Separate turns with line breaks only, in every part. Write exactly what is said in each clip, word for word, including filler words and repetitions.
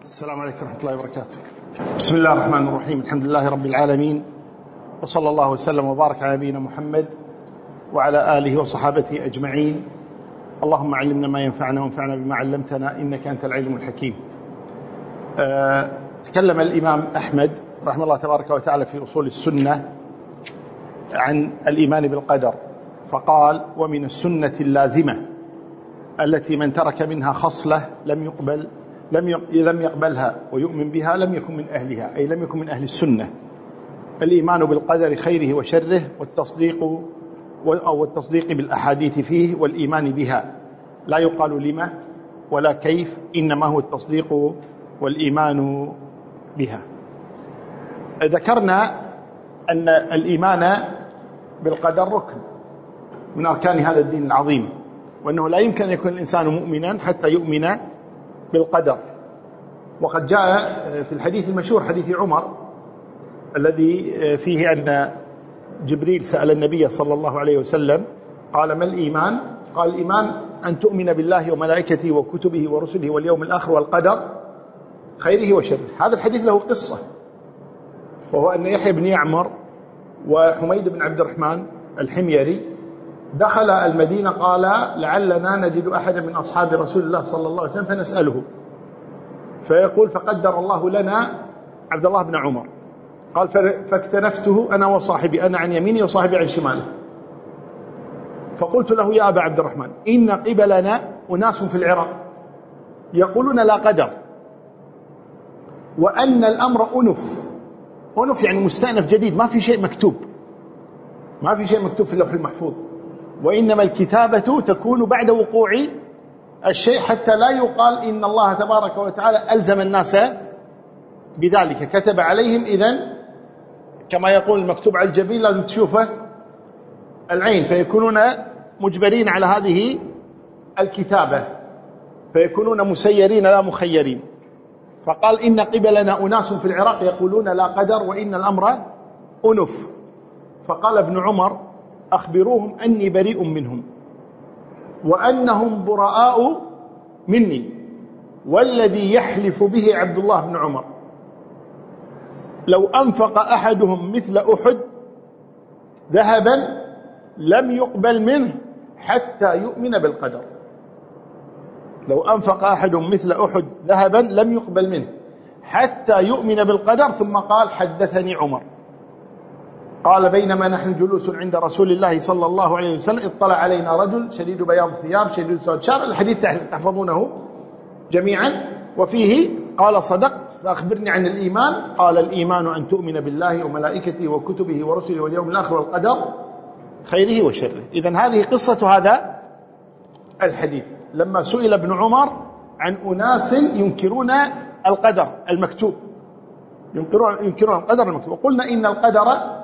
السلام عليكم ورحمة الله وبركاته. بسم الله الرحمن الرحيم. الحمد لله رب العالمين، وصلى الله وسلم وبارك على نبينا محمد وعلى آله وصحابته أجمعين. اللهم علمنا ما ينفعنا وانفعنا بما علمتنا إنك أنت العليم الحكيم. أه تكلم الإمام أحمد رحمه الله تبارك وتعالى في أصول السنة عن الإيمان بالقدر، فقال: ومن السنة اللازمة التي من ترك منها خصلة لم يقبل لم لم يقبلها ويؤمن بها لم يكن من أهلها، أي لم يكن من أهل السنة. الإيمان بالقدر خيره وشره، والتصديق أو التصديق بالأحاديث فيه والإيمان بها، لا يقال لما ولا كيف، إنما هو التصديق والإيمان بها. ذكرنا أن الإيمان بالقدر ركن من أركان هذا الدين العظيم، وأنه لا يمكن أن يكون الإنسان مؤمنا حتى يؤمن بالقدر. وقد جاء في الحديث المشهور حديث عمر الذي فيه أن جبريل سأل النبي صلى الله عليه وسلم قال: ما الإيمان؟ قال: الإيمان أن تؤمن بالله وملائكته وكتبه ورسله واليوم الآخر والقدر خيره وشره. هذا الحديث له قصة، وهو أن يحيى بن يعمر وحميد بن عبد الرحمن الحميري دخل المدينة، قال: لعلنا نجد أحدا من أصحاب رسول الله صلى الله عليه وسلم فنسأله، فيقول: فقدر الله لنا عبد الله بن عمر. قال: فاكتنفته أنا وصاحبي، أنا عن يميني وصاحبي عن شماله، فقلت له: يا أبا عبد الرحمن، إن قبلنا أناس في العراق يقولون لا قدر، وأن الأمر أنف. أنف يعني مستأنف جديد، ما في شيء مكتوب، ما في شيء مكتوب في اللوح المحفوظ، وإنما الكتابة تكون بعد وقوع الشيء، حتى لا يقال إن الله تبارك وتعالى ألزم الناس بذلك، كتب عليهم. إذن كما يقول المكتوب على الجبين لازم تشوفه العين، فيكونون مجبرين على هذه الكتابة، فيكونون مسيرين لا مخيرين. فقال: إن قبلنا أناس في العراق يقولون لا قدر وإن الأمر أنف. فقال ابن عمر: أخبروهم أني بريء منهم وأنهم براء مني، والذي يحلف به عبد الله بن عمر لو أنفق أحدهم مثل أحد ذهبا لم يقبل منه حتى يؤمن بالقدر. لو أنفق أحدهم مثل أحد ذهبا لم يقبل منه حتى يؤمن بالقدر. ثم قال: حدثني عمر قال: بينما نحن جلوس عند رسول الله صلى الله عليه وسلم اطلع علينا رجل شديد بياض الثياب شديد سواد الشعر. الحديث تحفظونه جميعا. وفيه قال: صدقت، فأخبرني عن الإيمان. قال: الإيمان أن تؤمن بالله وملائكته وكتبه ورسله واليوم الآخر والقدر خيره وشره. إذن هذه قصة هذا الحديث، لما سئل ابن عمر عن أناس ينكرون القدر المكتوب، ينكرون ينكرون القدر المكتوب. وقلنا إن القدر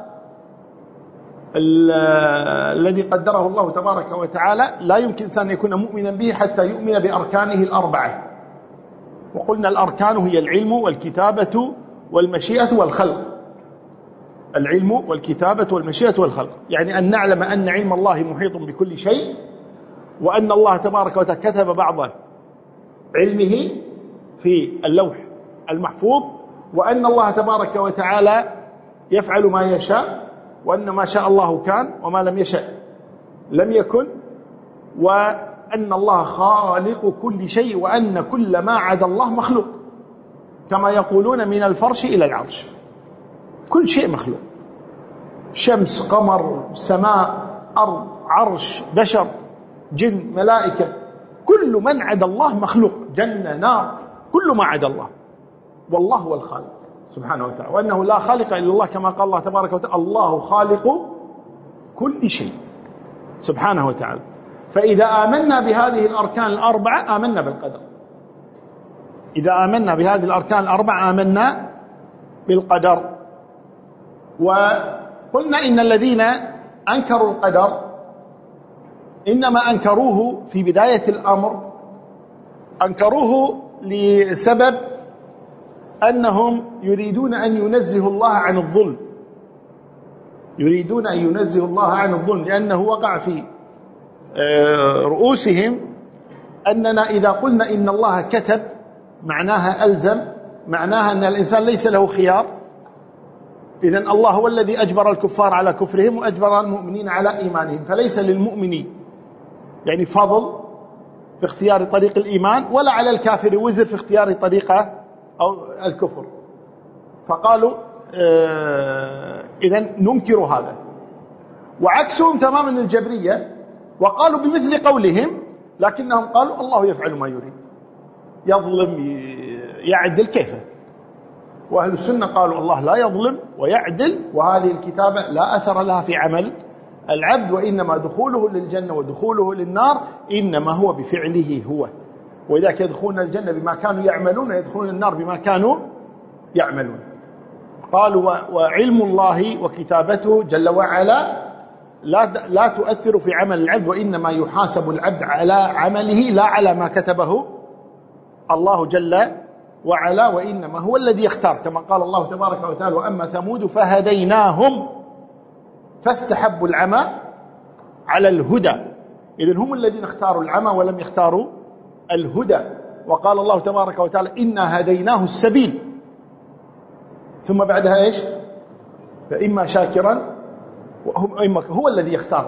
الذي قدره الله تبارك وتعالى لا يمكن إنسان يكون مؤمنا به حتى يؤمن بأركانه الأربعة. وقلنا الأركان هي العلم والكتابة والمشيئة والخلق. العلم والكتابة والمشيئة والخلق، يعني أن نعلم أن علم الله محيط بكل شيء، وأن الله تبارك وتعالى كتب بعض علمه في اللوح المحفوظ، وأن الله تبارك وتعالى يفعل ما يشاء، وأن ما شاء الله كان وما لم يشاء لم يكن، وأن الله خالق كل شيء، وأن كل ما عدا الله مخلوق، كما يقولون من الفرش إلى العرش، كل شيء مخلوق، شمس، قمر، سماء، أرض، عرش، بشر، جن، ملائكة، كل من عدا الله مخلوق، جنة، نار، كل ما عدا الله، والله هو الخالق سبحانه وتعالى، وأنه لا خالق إلا الله، كما قال الله تبارك وتعالى: الله خالق كل شيء سبحانه وتعالى. فإذا آمنا بهذه الأركان الأربعة آمنا بالقدر. إذا آمنا بهذه الأركان الأربعة آمنا بالقدر. وقلنا إن الذين أنكروا القدر إنما أنكروه في بداية الأمر، أنكروه لسبب أنهم يريدون أن ينزهوا الله عن الظلم، يريدون أن ينزهوا الله عن الظلم، لأنه وقع في رؤوسهم أننا إذا قلنا إن الله كتب معناها ألزم، معناها أن الإنسان ليس له خيار. إذن الله هو الذي أجبر الكفار على كفرهم وأجبر المؤمنين على إيمانهم، فليس للمؤمن يعني فضل في اختيار طريق الإيمان، ولا على الكافر وزر في اختيار طريقة أو الكفر. فقالوا آه إذن ننكر هذا. وعكسهم تماما الجبرية، وقالوا بمثل قولهم، لكنهم قالوا الله يفعل ما يريد، يظلم يعدل كيف. وأهل السنة قالوا الله لا يظلم ويعدل، وهذه الكتابة لا أثر لها في عمل العبد، وإنما دخوله للجنة ودخوله للنار إنما هو بفعله هو. وإذاك يدخلون الجنة بما كانوا يعملون ويدخلون النار بما كانوا يعملون. قالوا وعلم الله وكتابته جل وعلا لا لا تؤثر في عمل العبد، وإنما يحاسب العبد على عمله لا على ما كتبه الله جل وعلا، وإنما هو الذي يختار، كما قال الله تبارك وتعالى وأما ثمود فهديناهم فاستحبوا العمى على الهدى. إذن هم الذين اختاروا العمى ولم يختاروا الهدى. وقال الله تبارك وتعالى إنا هديناه السبيل، ثم بعدها إيش؟ فإما شاكرا هو الذي يختار،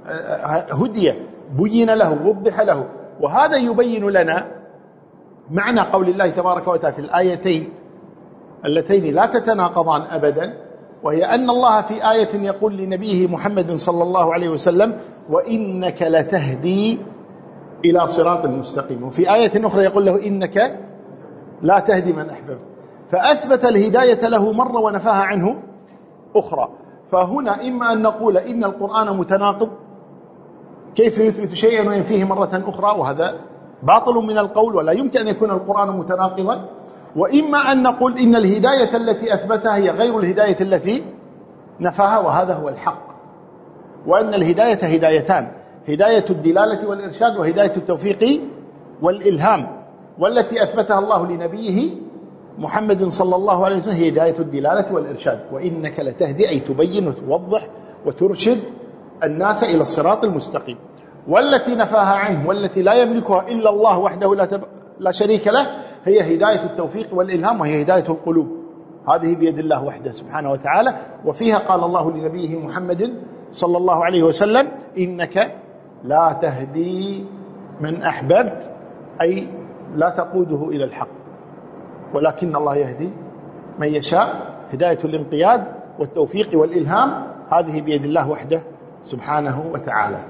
هدي بين له ووضح له. وهذا يبين لنا معنى قول الله تبارك وتعالى في الآيتين اللتين لا تتناقضان أبدا، وهي أن الله في آية يقول لنبيه محمد صلى الله عليه وسلم وإنك لتهدي إلى صراط مستقيم، وفي آية أخرى يقول له إنك لا تهدي من أحببت، فأثبت الهداية له مرة ونفاها عنه أخرى. فهنا إما أن نقول إن القرآن متناقض، كيف يثبت شيئا وينفيه مرة أخرى، وهذا باطل من القول ولا يمكن أن يكون القرآن متناقضا. وإما أن نقول إن الهداية التي أثبتها هي غير الهداية التي نفاها، وهذا هو الحق. وأن الهداية هدايتان، هداية الدلالة والإرشاد وهداية التوفيق والإلهام، والتي أثبتها الله لنبيه محمد صلى الله عليه وسلم هي هداية الدلالة والإرشاد، وإنك لتهدي أي تبين وتوضح وترشد الناس إلى الصراط المستقيم. والتي نفاها عنه والتي لا يملكها إلا الله وحده لا, تب... لا شريك له هي هداية التوفيق والإلهام، وهي هداية القلوب، هذه بيد الله وحده سبحانه وتعالى. وفيها قال الله لنبيه محمد صلى الله عليه وسلم إنك لا تهدي من أحببت، أي لا تقوده إلى الحق، ولكن الله يهدي من يشاء. هداية الانقياد والتوفيق والإلهام هذه بيد الله وحده سبحانه وتعالى.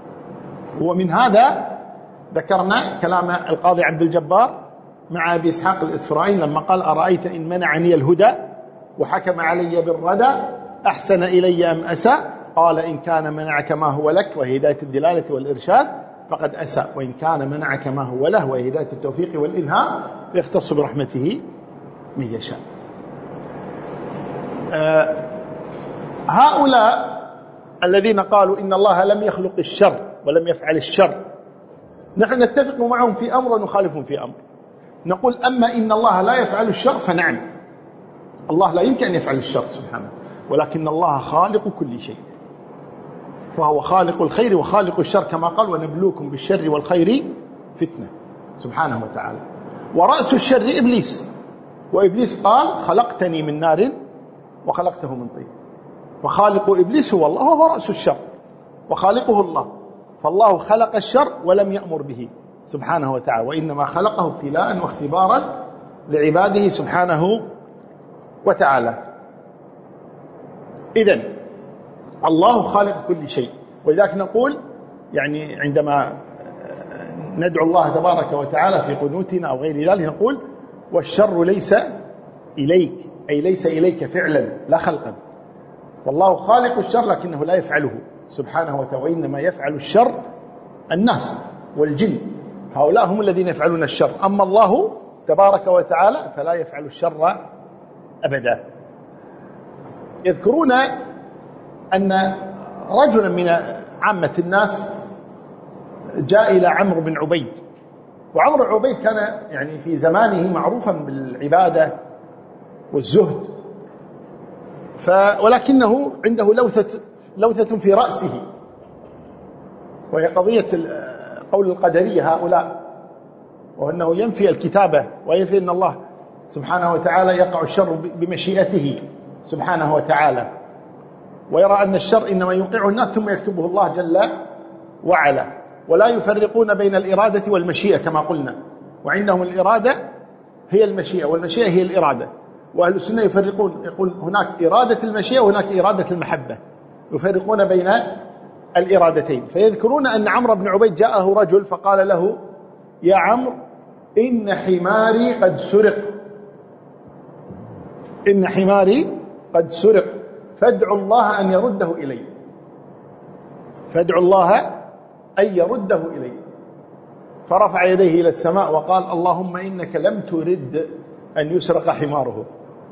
ومن هذا ذكرنا كلام القاضي عبد الجبار مع أبي إسحاق الإسفرايني لما قال أرأيت إن منعني الهدى وحكم علي بالردى أحسن إلي أم أساء؟ قال إن كان منعك ما هو لك وهي هداية الدلالة والإرشاد فقد أساء، وإن كان منعك ما هو له وهي هداية التوفيق والإلهام يختص برحمته من يشاء. أه هؤلاء الذين قالوا إن الله لم يخلق الشر ولم يفعل الشر، نحن نتفق معهم في أمر ونخالفهم في أمر. نقول أما إن الله لا يفعل الشر فنعم، الله لا يمكن أن يفعل الشر سبحانه، ولكن الله خالق كل شيء، فهو خالق الخير وخالق الشر، كما قال ونبلوكم بالشر والخير فتنة سبحانه وتعالى. ورأس الشر إبليس، وإبليس قال خلقتني من نار وخلقته من طين، فخالق إبليس هو الله وهو رأس الشر وخالقه الله. فالله خلق الشر ولم يأمر به سبحانه وتعالى، وإنما خلقه ابتلاء واختبارا لعباده سبحانه وتعالى. إذن الله خالق كل شيء، ولذلك نقول يعني عندما ندعو الله تبارك وتعالى في قنوتنا أو غير ذلك نقول والشر ليس إليك، أي ليس إليك فعلا لا خلقا، والله خالق الشر لكنه لا يفعله سبحانه وتعالى، وإنما يفعل الشر الناس والجن، هؤلاء هم الذين يفعلون الشر، أما الله تبارك وتعالى فلا يفعل الشر أبدا. يذكرون أن رجلا من عامة الناس جاء إلى عمرو بن عبيد، وعمرو بن عبيد كان يعني في زمانه معروفا بالعبادة والزهد، ف ولكنه عنده لوثة لوثة في رأسه، وهي قضية قول القدرية هؤلاء وأنه ينفي الكتابة وينفي أن الله سبحانه وتعالى يقع الشر بمشيئته سبحانه وتعالى، ويرى أن الشر إنما يوقعه الناس ثم يكتبه الله جل وعلا، ولا يفرقون بين الإرادة والمشيئة كما قلنا، وعندهم الإرادة هي المشيئة والمشيئة هي الإرادة. وأهل السنة يفرقون، يقول هناك إرادة المشيئة وهناك إرادة المحبة، يفرقون بين الإرادتين. فيذكرون أن عمرو بن عبيد جاءه رجل فقال له: يا عمرو إن حماري قد سرق، إن حماري قد سرق فادعوا الله أن يرده إلي، فادعوا الله أن يرده إلي. فرفع يديه إلى السماء وقال: اللهم إنك لم ترد أن يسرق حماره.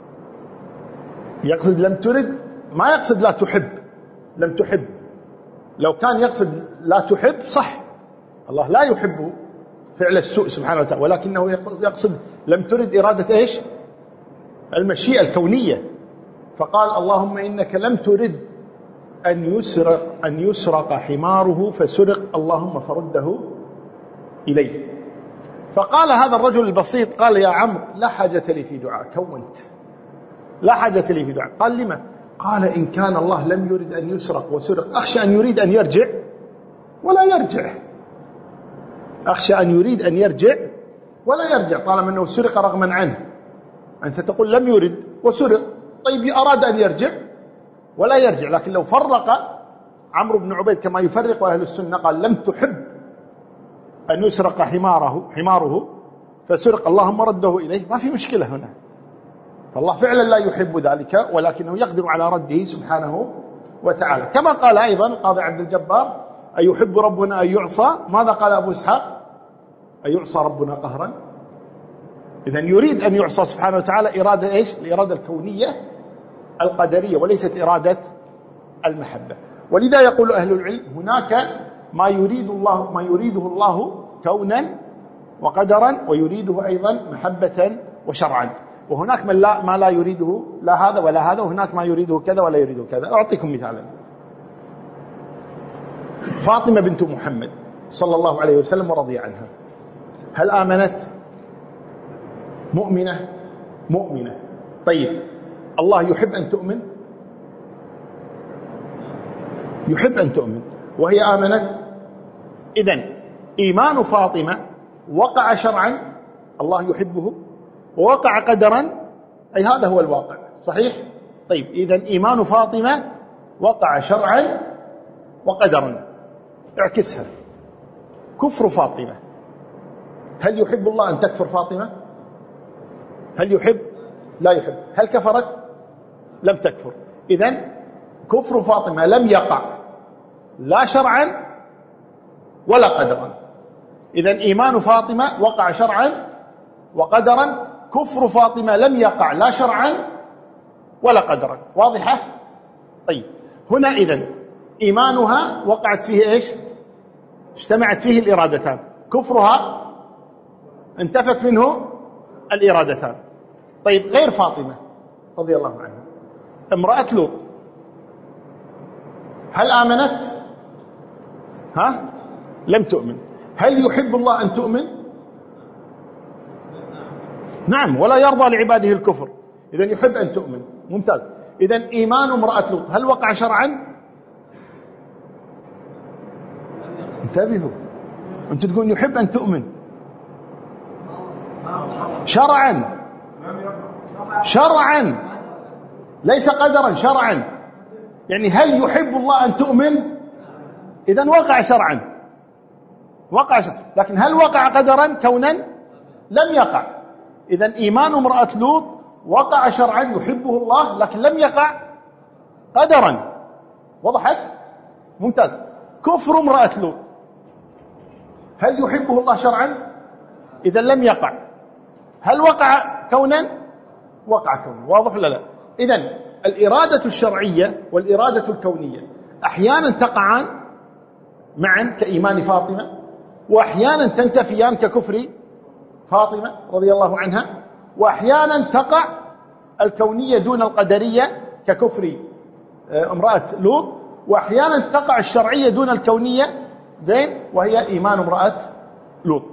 يقصد لم ترد، ما يقصد لا تحب، لم تحب. لو كان يقصد لا تحب صح، الله لا يحب فعل السوء سبحانه وتعالى، ولكنه يقصد لم ترد إرادة إيش؟ المشيئة الكونية. فقال: اللهم إنك لم ترد أن يسرق أن يسرق حماره فسرق، اللهم فرده إليه. فقال هذا الرجل البسيط، قال: يا عمرو لا حاجة لي في دعاء، كونت لا حاجة لي في دعاء. قال: لما؟ قال: إن كان الله لم يرد أن يسرق وسرق أخشى أن يريد أن يرجع ولا يرجع، أخشى أن يريد أن يرجع ولا يرجع، طالما أنه سرق رغما عنه. أنت تقول لم يرد وسرق، طيب أراد أن يرجع ولا يرجع. لكن لو فرق عمرو بن عبيد كما يفرق أهل السنة، قال: لم تحب أن يسرق حماره حماره فسرق، اللهم رده إليه، ما في مشكلة هنا. فالله فعلا لا يحب ذلك، ولكنه يقدر على رده سبحانه وتعالى. كما قال أيضا القاضي عبد الجبار: أيحب ربنا أن يعصى؟ ماذا قال أبو إسحاق؟ أن يعصى ربنا قهرا. إذن يريد أن يعصى سبحانه وتعالى إرادة إيش؟ الإرادة الكونية القدرية، وليست إرادة المحبة. ولذا يقول أهل العلم: هناك ما يريد الله ما يريده الله كونا وقدرا، ويريده أيضا محبة وشرعا، وهناك من لا ما لا يريده لا هذا ولا هذا، وهناك ما يريده كذا ولا يريده كذا. أعطيكم مثالا: فاطمة بنت محمد صلى الله عليه وسلم ورضي عنها، هل آمنت؟ مؤمنة مؤمنة. طيب الله يحب أن تؤمن؟ يحب أن تؤمن، وهي آمنت. إذن إيمان فاطمة وقع شرعا، الله يحبه، ووقع قدرا، أي هذا هو الواقع، صحيح؟ طيب إذن إيمان فاطمة وقع شرعا وقدرا. اعكسها: كفر فاطمة، هل يحب الله أن تكفر فاطمة؟ هل يحب؟ لا يحب. هل كفرت؟ لم تكفر. إذن كفر فاطمة لم يقع لا شرعا ولا قدرا. إذن إيمان فاطمة وقع شرعا وقدرا، كفر فاطمة لم يقع لا شرعا ولا قدرا. واضحة؟ طيب هنا إذن إيمانها وقعت فيه إيش؟ اجتمعت فيه الإرادتان. كفرها انتفت منه الإرادتان. طيب غير فاطمة رضي الله عنها، امرأة لوط، هل آمنت؟ ها؟ لم تؤمن. هل يحب الله أن تؤمن؟ نعم، ولا يرضى لعباده الكفر. إذن يحب أن تؤمن. ممتاز. إذن إيمان امرأة لوط هل وقع شرعا؟ انتبهوا، أنت تقول يحب أن تؤمن شرعا، شرعا ليس قدرا، شرعا. يعني هل يحب الله أن تؤمن؟ إذن وقع شرعا، وقع شرعا. لكن هل وقع قدرا كونا؟ لم يقع. إذن إيمان امرأة لوط وقع شرعا، يحبه الله، لكن لم يقع قدرا. وضحت؟ ممتاز. كفر امرأة لوط هل يحبه الله شرعا؟ إذن لم يقع. هل وقع كونا؟ وقع كونا. واضح ولا لا؟ إذن الإرادة الشرعية والإرادة الكونية أحيانا تقعان معا كإيمان فاطمة، وأحيانا تنتفيان ككفر فاطمة رضي الله عنها، وأحيانا تقع الكونية دون القدرية ككفر امرأة لوط، وأحيانا تقع الشرعية دون الكونية زين وهي إيمان امرأة لوط.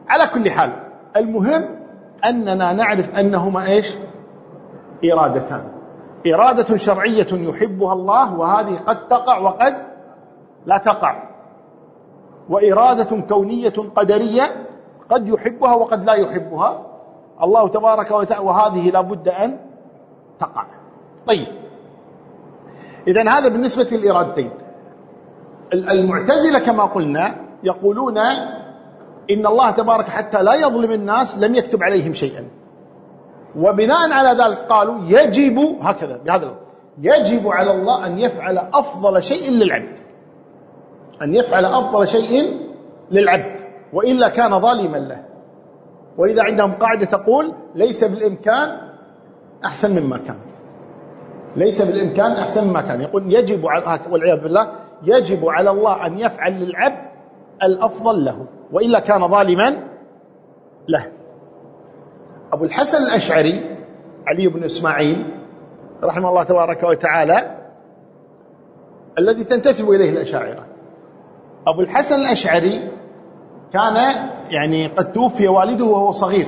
على كل حال المهم أننا نعرف أنهما إيش؟ إرادتان، إرادة شرعية يحبها الله وهذه قد تقع وقد لا تقع، وإرادة كونية قدرية قد يحبها وقد لا يحبها الله تبارك وتعالى، وهذه لا بد أن تقع. طيب، إذن هذا بالنسبة للإرادتين. المعتزلة كما قلنا يقولون إن الله تبارك حتى لا يظلم الناس لم يكتب عليهم شيئا، وبناء على ذلك قالوا يجب هكذا بهذا يجب على الله أن يفعل أفضل شيء للعبد، أن يفعل أفضل شيء للعبد وإلا كان ظالما له. ولذا عندهم قاعدة تقول ليس بالإمكان أحسن مما كان، ليس بالإمكان أحسن مما كان. يقول يجب على والعياذ بالله يجب على الله أن يفعل للعبد الأفضل له وإلا كان ظالما له. أبو الحسن الأشعري علي بن إسماعيل رحمه الله تبارك وتعالى الذي تنتسب إليه الأشاعرة، أبو الحسن الأشعري كان يعني قد توفي والده وهو صغير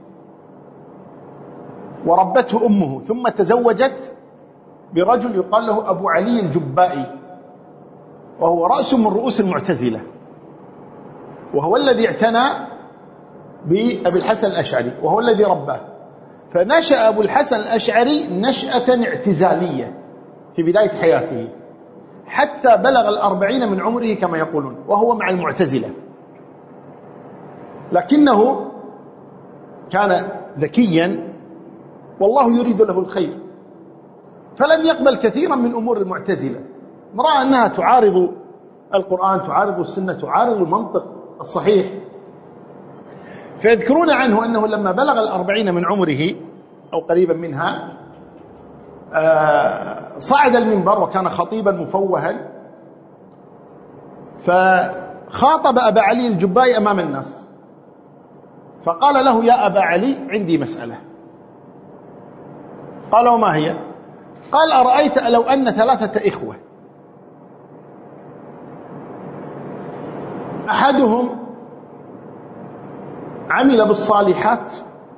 وربته أمه، ثم تزوجت برجل يقال له أبو علي الجبائي، وهو رأس من رؤوس المعتزلة، وهو الذي اعتنى بأبي الحسن الأشعري وهو الذي رباه. فنشأ أبو الحسن الأشعري نشأة اعتزالية في بداية حياته حتى بلغ الأربعين من عمره كما يقولون، وهو مع المعتزلة، لكنه كان ذكيا والله يريد له الخير، فلم يقبل كثيرا من أمور المعتزلة، رأى أنها تعارض القرآن، تعارض السنة، تعارض المنطق الصحيح. فيذكرون عنه أنه لما بلغ الأربعين من عمره أو قريبا منها صعد المنبر وكان خطيبا مفوها، فخاطب أبا علي الجبائي أمام الناس فقال له يا أبا علي عندي مسألة. قال وما هي؟ قال أرأيت لو أن ثلاثة إخوة أحدهم عمل بالصالحات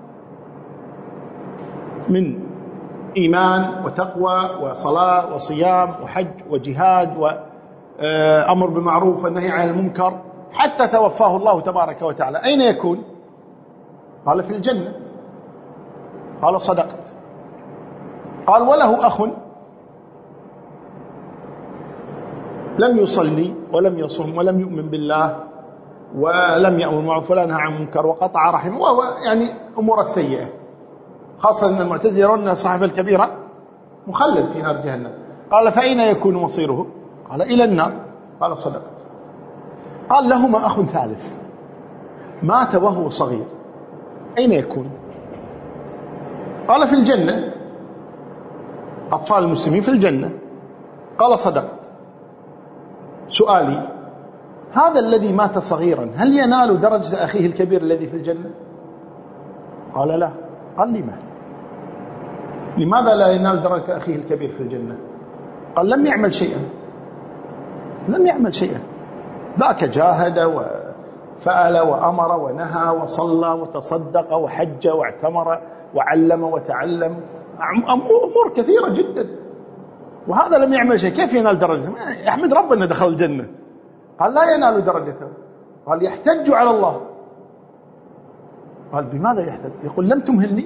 من إيمان وتقوى وصلاة وصيام وحج وجهاد وأمر بالمعروف والنهي عن المنكر حتى توفاه الله تبارك وتعالى، أين يكون؟ قال في الجنة. قال صدقت. قال وله أخ لم يصلي ولم يصم ولم يؤمن بالله ولم يأمر بالمعروف ولا نهى عن المنكر وقطع رحمه، وهو يعني أمور السيئة، خاصة أن المعتزلة يرون أن صاحب الكبيرة مخلد في نار جهنم. قال فأين يكون مصيره؟ قال إلى النار. قال صدقت. قال لهما أخ ثالث مات وهو صغير، أين يكون؟ قال في الجنة، أطفال المسلمين في الجنة. قال صدقت. سؤالي هذا الذي مات صغيرا هل ينال درجة أخيه الكبير الذي في الجنة؟ قال لا. قال لما؟ لماذا لا ينال درجة أخيه الكبير في الجنة؟ قال لم يعمل شيئا، لم يعمل شيئا، ذاك جاهد وفعل وأمر ونهى وصلى وتصدق وحج واعتمر وعلم وتعلم، أمور كثيرة جدا، وهذا لم يعمل شيء، كيف ينال درجة؟ يحمد ربنا دخل الجنة. قال لا ينال درجته. قال يحتج على الله. قال بماذا يحتج؟ يقول لم تمهلني،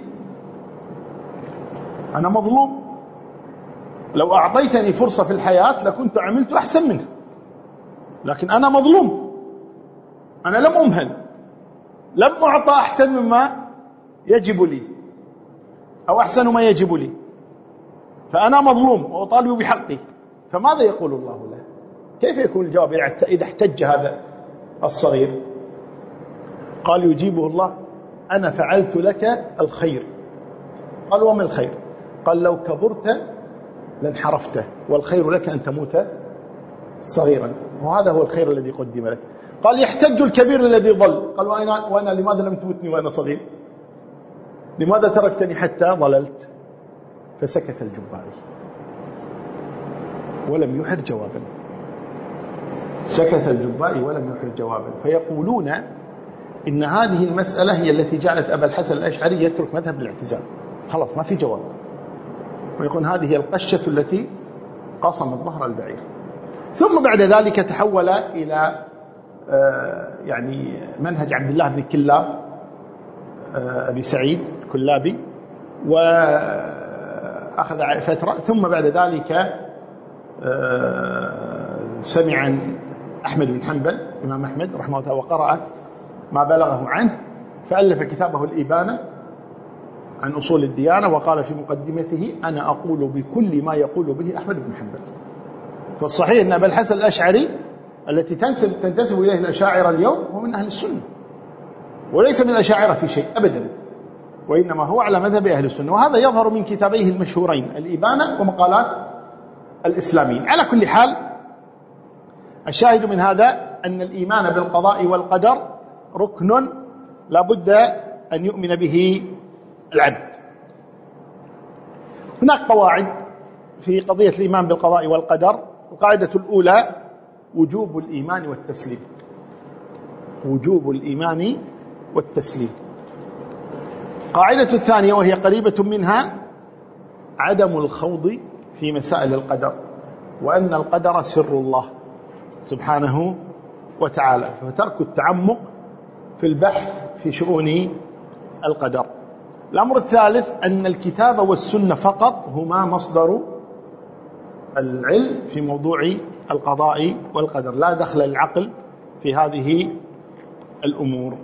أنا مظلوم، لو أعطيتني فرصة في الحياة لكنت عملت أحسن منه، لكن أنا مظلوم، أنا لم أمهل، لم أعطى أحسن مما يجب لي أو أحسن ما يجب لي، فأنا مظلوم وأطالب بحقي. فماذا يقول الله له؟ كيف يكون الجواب إذا احتج هذا الصغير؟ قال يجيبه الله أنا فعلت لك الخير. قال وما الخير؟ قال لو كبرت لانحرفت، والخير لك أن تموت صغيرا، وهذا هو الخير الذي قدم لك. قال يحتج الكبير الذي ضل. قال وأنا, وأنا لماذا لم تمتني وأنا صغير؟ لماذا تركتني حتى ضللت؟ فسكت الجبائي ولم يحر جوابا، سكت الجبائي ولم يحر جوابا. فيقولون إن هذه المسألة هي التي جعلت أبا الحسن الأشعري يترك مذهب الاعتزال، خلاص ما في جواب، ويكون هذه هي القشة التي قصمت ظهر البعير. ثم بعد ذلك تحول إلى يعني منهج عبد الله بن كلاب أبي سعيد الكلابي، وأخذ فترة، ثم بعد ذلك سمع عن أحمد بن حنبل إمام أحمد رحمه الله وقرأ ما بلغه عنه، فألف كتابه الإبانة عن أصول الديانة، وقال في مقدمته: أنا أقول بكل ما يقول به أحمد بن حنبل. فالصحيح أن أبا الحسن الأشعري التي تنسب تنتسب إليه الأشاعرة اليوم هو من أهل السنة، وليس من الأشاعرة في شيء أبدا، وإنما هو على مذهب أهل السنة. وهذا يظهر من كتابيه المشهورين الإبانة ومقالات الإسلاميين. على كل حال، الشاهد من هذا أن الإيمان بالقضاء والقدر ركن لا بد أن يؤمن به العبد. هناك قواعد في قضية الإيمان بالقضاء والقدر. القاعدة الأولى وجوب الإيمان والتسليم، وجوب الإيمان والتسليم. القاعدة الثانية وهي قريبة منها عدم الخوض في مسائل القدر، وأن القدر سر الله سبحانه وتعالى، فترك التعمق في البحث في شؤون القدر. الأمر الثالث أن الكتاب والسنة فقط هما مصدر العلم في موضوع القضاء والقدر، لا دخل العقل في هذه الأمور.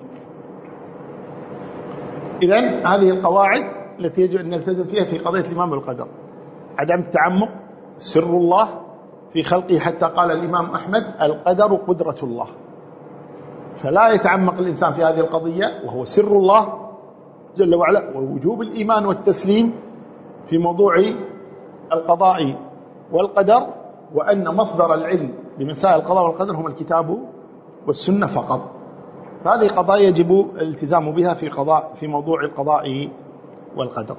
إذن هذه القواعد التي يجب أن نلتزم فيها في قضية الإيمان بالقدر: عدم التعمق، سر الله في خلقه، حتى قال الإمام أحمد: القدر قدرة الله، فلا يتعمق الإنسان في هذه القضية وهو سر الله جل وعلا. ووجوب الإيمان والتسليم في موضوع القضاء والقدر، وأن مصدر العلم بمسائل القضاء والقدر هما الكتاب والسنة فقط. فهذه قضايا يجب الالتزام بها في قضاء في موضوع القضاء والقدر.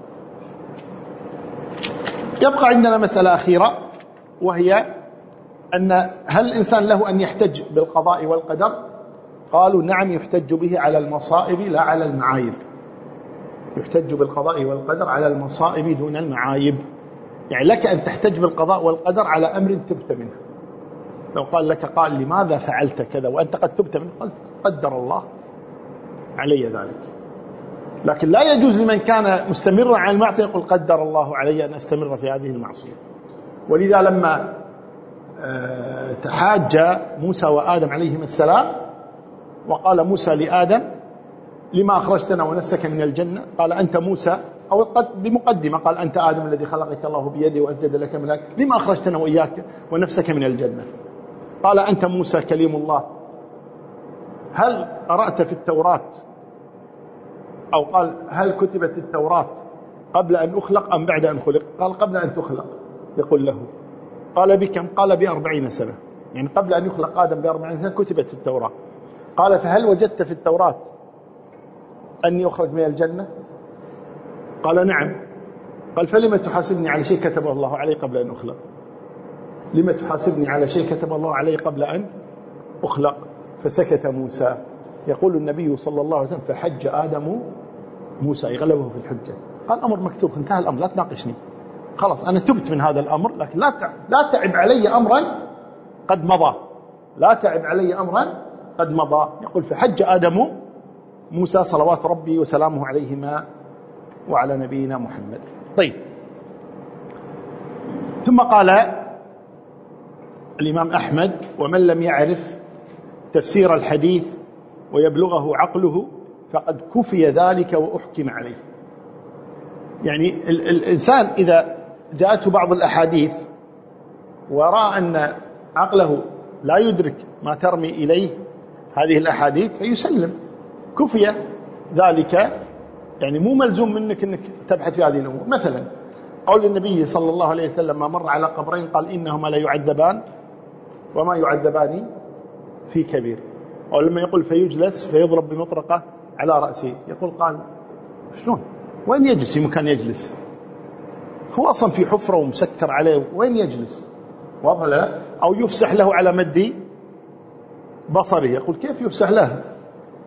يبقى عندنا مسألة أخيرة، وهي أن هل الإنسان له أن يحتج بالقضاء والقدر؟ قالوا نعم، يحتج به على المصائب لا على المعايب. يحتج بالقضاء والقدر على المصائب دون المعايب. يعني لك أن تحتج بالقضاء والقدر على أمر تبت منه. لو قال لك قال لماذا فعلت كذا وأنت قد تبت منه، قلت قدر الله علي ذلك. لكن لا يجوز لمن كان مستمرا على المعصية يقول قدر الله علي أن أستمر في هذه المعصية. ولذا لما تحاج موسى وآدم عليهما السلام، وقال موسى لآدم: لما أخرجتنا ونفسك من الجنة؟ قال: أنت موسى، أو بمقدمة قال: أنت آدم الذي خلقك الله بيده وأسجد لك ملائكة، لما أخرجتنا وإياك ونفسك من الجنة؟ قال: أنت موسى كليم الله، هل قرأت في التوراة؟ أو قال: هل كتبت التوراة قبل أن أخلق أم بعد أن خلق؟ قال: قبل أن تخلق. يقول له: قال: بكم؟ قال: بأربعين سنة، يعني قبل أن يخلق آدم بأربعين سنة كتبت التوراة. قال: فهل وجدت في التوراة أني أخرج من الجنة؟ قال: نعم. قال: فلما تحاسبني على شيء كتبه الله علي قبل أن أخلق؟ لما تحاسبني على شيء كتب الله علي قبل أن أخلق؟ فسكت موسى. يقول النبي صلى الله عليه وسلم: فحج آدم موسى، يغلبه في الحجة. قال: أمر مكتوب، انتهى الأمر، لا تناقشني، خلاص أنا تبت من هذا الأمر، لكن لا لا تعب علي أمرا قد مضى، لا تعب علي أمرا قد مضى. يقول: فحج آدم موسى صلوات ربي وسلامه عليهما وعلى نبينا محمد. طيب، ثم قال الإمام أحمد: ومن لم يعرف تفسير الحديث ويبلغه عقله فقد كفي ذلك وأحكم عليه. يعني ال الإنسان إذا جاءته بعض الأحاديث ورأى أن عقله لا يدرك ما ترمي إليه هذه الأحاديث فيسلم، كفي ذلك. يعني مو ملزوم منك أنك تبحث في هذه الأمور. مثلا قول النبي صلى الله عليه وسلم: ما مر على قبرين قال إنهما لا يعذبان وما يعذبان في كبير. أو لما يقول فيجلس فيضرب بمطرقة على رأسه، يقول قال شلون؟ وين يجلس؟ في مكان يجلس؟ هو أصلا في حفرة ومسكر عليه، وين يجلس؟ واضح له؟ أو يفسح له على مد بصره، يقول كيف يفسح له؟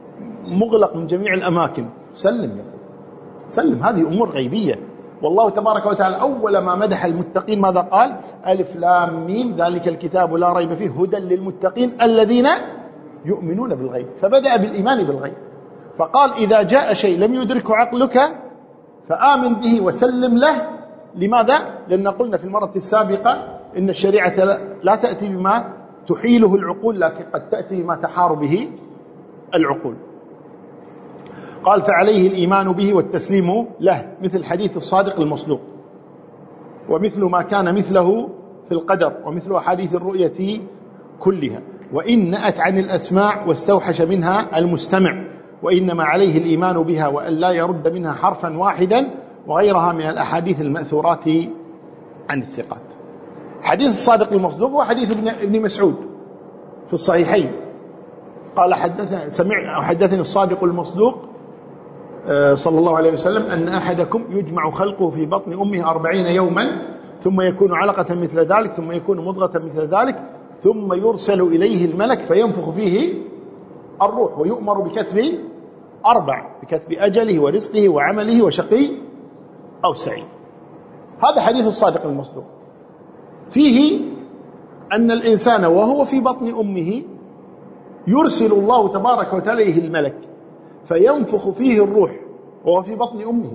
مغلق من جميع الأماكن. سلم يا أخي سلم، هذه أمور غيبية. والله تبارك وتعالى أول ما مدح المتقين ماذا قال؟ ألف لام ميم ذلك الكتاب لا ريب فيه هدى للمتقين الذين يؤمنون بالغيب، فبدأ بالإيمان بالغيب، فقال إذا جاء شيء لم يدركه عقلك فآمن به وسلم له. لماذا؟ لأن قلنا في المرة السابقة إن الشريعة لا تأتي بما تحيله العقول، لكن قد تأتي بما تحار به العقول. قال فعليه الإيمان به والتسليم له، مثل حديث الصادق المصدوق، ومثل ما كان مثله في القدر، ومثل أحاديث الرؤية كلها، وإن نأت عن الأسماع واستوحش منها المستمع، وإنما عليه الإيمان بها وأن لا يرد منها حرفا واحدا، وغيرها من الأحاديث المأثورات عن الثقات. حديث الصادق المصدوق هو حديث ابن مسعود في الصحيحين، قال حدث سمع حدثني الصادق المصدوق صلى الله عليه وسلم أن أحدكم يجمع خلقه في بطن أمه أربعين يوما ثم يكون علقة مثل ذلك ثم يكون مضغة مثل ذلك ثم يرسل إليه الملك فينفخ فيه الروح ويؤمر بكتب أربع، بكتب أجله ورزقه وعمله وشقي أو سعيد. هذا حديث الصادق المصدوق، فيه أن الإنسان وهو في بطن أمه يرسل الله تبارك وتعالى إليه الملك فينفخ فيه الروح وهو في بطن أمه،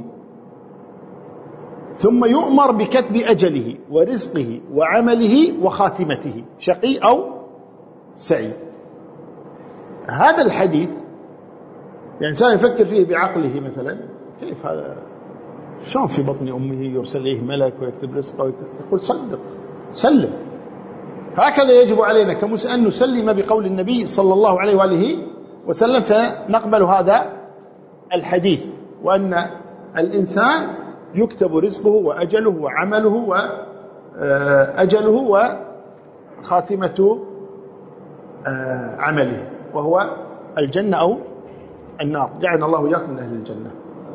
ثم يؤمر بكتب أجله ورزقه وعمله وخاتمته شقي أو سعيد. هذا الحديث يعني إنسان يفكر فيه بعقله مثلا، كيف هذا؟ شلون في بطن أمه يرسل إليه ملك ويكتب رزقه ويكتب؟ يقول صدق سلم. هكذا يجب علينا كمسلمين أن نسلم بقول النبي صلى الله عليه وآله وسلم، فنقبل هذا الحديث، وأن الإنسان يكتب رزقه وأجله وعمله وأجله وخاتمة عمله وهو الجنة أو النار. جعلنا الله إياكم من أهل الجنة.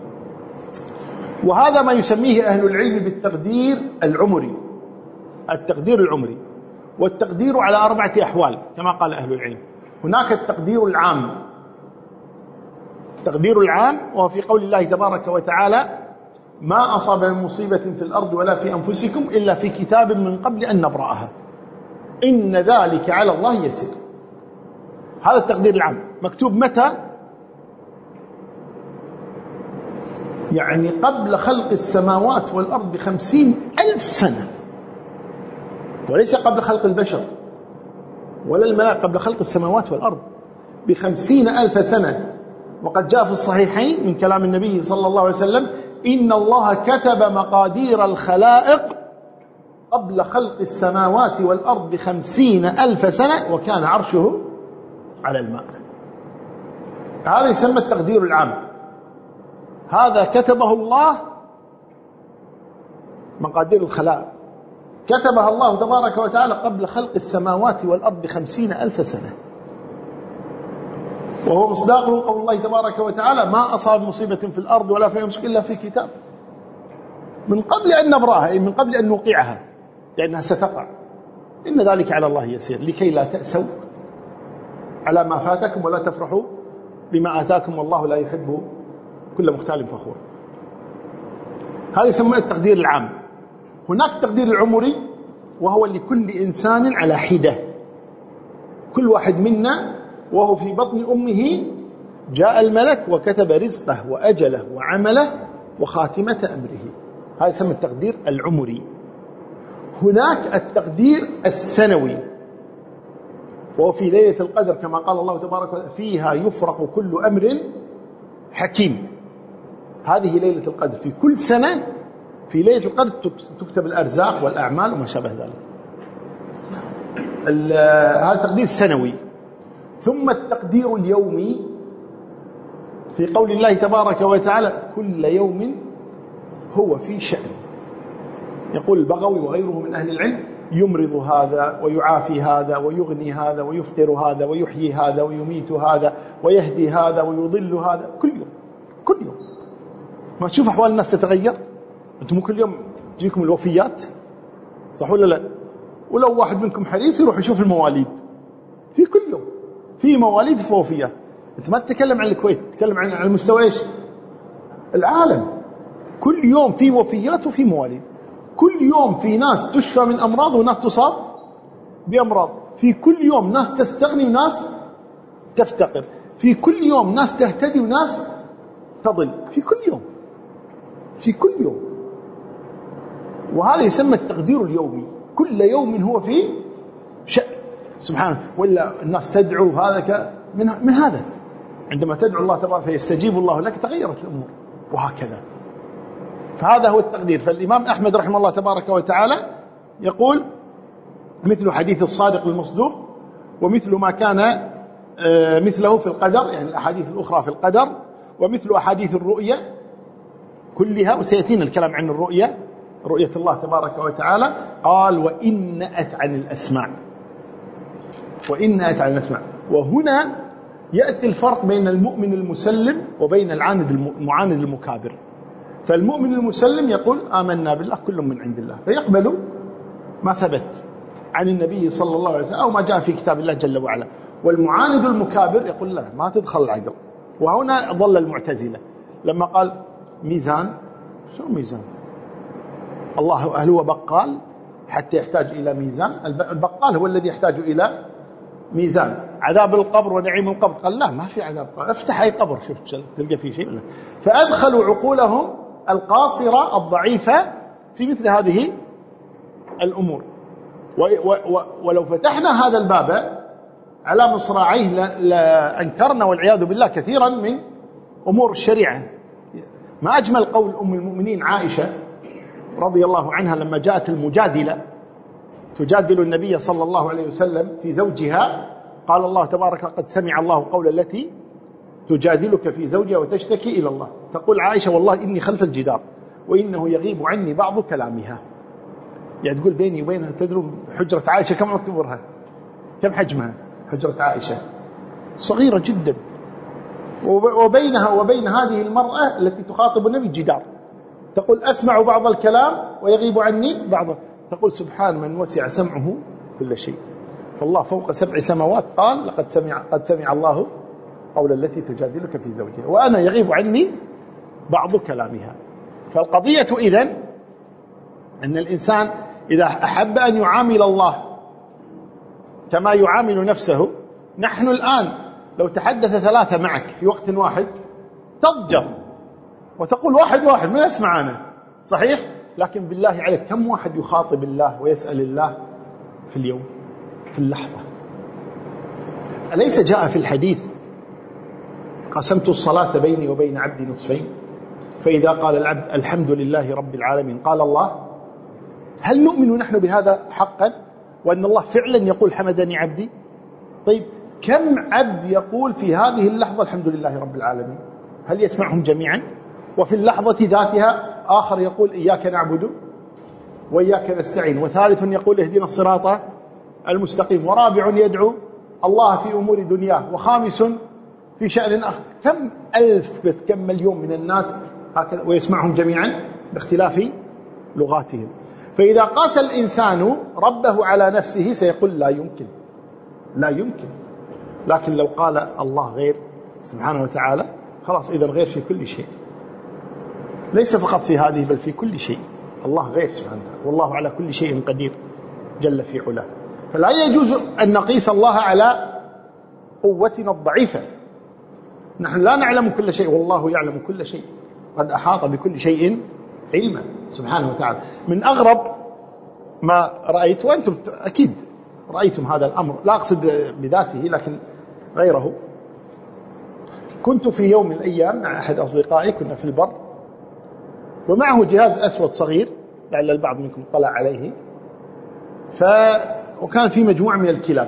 وهذا ما يسميه أهل العلم بالتقدير العمري. التقدير العمري، والتقدير على أربعة أحوال كما قال أهل العلم. هناك التقدير العام، التقدير العام وهو في قول الله تبارك وتعالى ما أصاب من مصيبة في الأرض ولا في أنفسكم إلا في كتاب من قبل أن نبرأها إن ذلك على الله يسير. هذا التقدير العام مكتوب متى؟ يعني قبل خلق السماوات والأرض بخمسين ألف سنة، وليس قبل خلق البشر ولا الملائكة، قبل خلق السماوات والأرض بخمسين ألف سنة. وقد جاء في الصحيحين من كلام النبي صلى الله عليه وسلم إن الله كتب مقادير الخلائق قبل خلق السماوات والأرض بخمسين ألف سنة وكان عرشه على الماء. هذا يسمى التقدير العام، هذا كتبه الله، مقادير الخلائق كتبها الله تبارك وتعالى قبل خلق السماوات والأرض بخمسين ألف سنة، وهو مصداقه قول الله تبارك وتعالى ما أصاب مصيبة في الأرض ولا في أنفسكم إلا في كتاب من قبل أن نبرأها، أي من قبل أن نوقعها، لأنها ستقع. إن ذلك على الله يسير لكي لا تأسوا على ما فاتكم ولا تفرحوا بما آتاكم والله لا يحب كل مختال فخور. هذا يسمى التقدير العام. هناك التقدير العمري وهو لكل إنسان على حدة، كل واحد منا وهو في بطن أمه جاء الملك وكتب رزقه وأجله وعمله وخاتمة أمره. هذا يسمى التقدير العمري. هناك التقدير السنوي وهو في ليلة القدر كما قال الله تبارك وتعالى فيها يفرق كل أمر حكيم. هذه ليلة القدر، في كل سنة في ليلة القدر تكتب الأرزاق والأعمال وما شابه ذلك. هذا تقدير سنوي. ثم التقدير اليومي في قول الله تبارك وتعالى كل يوم هو في شأن. يقول البغوي وغيره من أهل العلم يمرض هذا ويعافي هذا ويغني هذا ويفقر هذا ويحيي هذا ويميت هذا ويهدي هذا ويضل هذا، كل يوم كل يوم. ما تشوف أحوال الناس تتغير؟ أنتم كل يوم تجيكم الوفيات صح ولا لا؟ ولو واحد منكم حريص يروح يشوف المواليد، في كل يوم في مواليد في وفيات. أنت ما تتكلم عن الكويت، تتكلم عن على مستوى إيش؟ العالم. كل يوم في وفيات وفي مواليد، كل يوم في ناس تشفى من أمراض وناس تصاب بأمراض، في كل يوم ناس تستغني وناس تفتقر، في كل يوم ناس تهتدي وناس تضل، في كل يوم في كل يوم. وهذا يسمى التقدير اليومي، كل يوم هو في شأن سبحانه. ولا الناس تدعو هذا ك من من هذا، عندما تدعو الله تبارك فيستجيب الله لك تغيرت الأمور، وهكذا. فهذا هو التقدير. فالإمام أحمد رحمه الله تبارك وتعالى يقول مثل حديث الصادق المصدوق، ومثل ما كان مثله في القدر، يعني الأحاديث الأخرى في القدر، ومثل أحاديث الرؤية كلها، وسيأتينا الكلام عن الرؤية، رؤية الله تبارك وتعالى. قال وإن أت عن الأسماع، وإن أت عن الأسماع. وهنا يأتي الفرق بين المؤمن المسلم وبين العاند المعاند المكابر. فالمؤمن المسلم يقول آمنا بالله كل من عند الله، فيقبل ما ثبت عن النبي صلى الله عليه وسلم أو ما جاء في كتاب الله جل وعلا. والمعاند المكابر يقول لا، ما تدخل العقل. وهنا ضل المعتزلة لما قال ميزان. شو ميزان؟ الله هل هو بقال حتى يحتاج إلى ميزان؟ البقال هو الذي يحتاج إلى ميزان. عذاب القبر ونعيم القبر، قال لا، ما في عذاب قبر، افتح أي قبر شوف تلقى فيه شيء. فأدخلوا عقولهم القاصرة الضعيفة في مثل هذه الأمور. ولو فتحنا هذا الباب على مصراعيه لأنكرنا والعياذ بالله كثيرا من أمور الشريعة. ما أجمل قول أم المؤمنين عائشة رضي الله عنها لما جاءت المجادلة تجادل النبي صلى الله عليه وسلم في زوجها، قال الله تبارك قد سمع الله قول التي تجادلك في زوجها وتشتكي إلى الله. تقول عائشة والله إني خلف الجدار وإنه يغيب عني بعض كلامها. يعني تقول بيني وبينها، تدرون حجرة عائشة كم أكبرها؟ كم حجمها حجرة عائشة؟ صغيرة جدا. وبينها وبين هذه المرأة التي تخاطب النبي جدار. تقول أسمع بعض الكلام ويغيب عني بعضه. تقول سبحان من وسع سمعه كل شيء. فالله فوق سبع سماوات قال لقد سمع قد سمع الله قول التي تجادلك في زوجها وأنا يغيب عني بعض كلامها. فالقضية إذن أن الإنسان إذا أحب أن يعامل الله كما يعامل نفسه. نحن الآن لو تحدث ثلاثة معك في وقت واحد تضجر وتقول واحد واحد من أسمع أنا، صحيح؟ لكن بالله عليك كم واحد يخاطب الله ويسأل الله في اليوم، في اللحظة؟ أليس جاء في الحديث قسمت الصلاة بيني وبين عبدي نصفين، فإذا قال العبد الحمد لله رب العالمين قال الله. هل نؤمن نحن بهذا حقا، وأن الله فعلا يقول حمدني عبدي؟ طيب كم عبد يقول في هذه اللحظة الحمد لله رب العالمين؟ هل يسمعهم جميعا؟ وفي اللحظة ذاتها آخر يقول إياك نعبد وإياك نستعين، وثالث يقول اهدنا الصراط المستقيم، ورابع يدعو الله في أمور دنياه، وخامس في شأن آخر. كم ألف كم مليون من الناس هكذا ويسمعهم جميعا باختلاف لغاتهم. فإذا قاس الإنسان ربه على نفسه سيقول لا يمكن لا يمكن. لكن لو قال الله غير سبحانه وتعالى خلاص إذا غير في كل شيء، ليس فقط في هذه بل في كل شيء. الله غير سبحانه وتعالى، والله على كل شيء قدير جل في علاه. فلا يجوز أن نقيس الله على قوتنا الضعيفة. نحن لا نعلم كل شيء والله يعلم كل شيء، قد أحاط بكل شيء علما سبحانه وتعالى. من أغرب ما رأيت، وأنتم أكيد رأيتم هذا الأمر، لا أقصد بذاته لكن غيره. كنت في يوم من الأيام مع أحد أصدقائي، كنا في البر ومعه جهاز أسود صغير لعل البعض منكم طلع عليه، ف... وكان في مجموعة من الكلاب،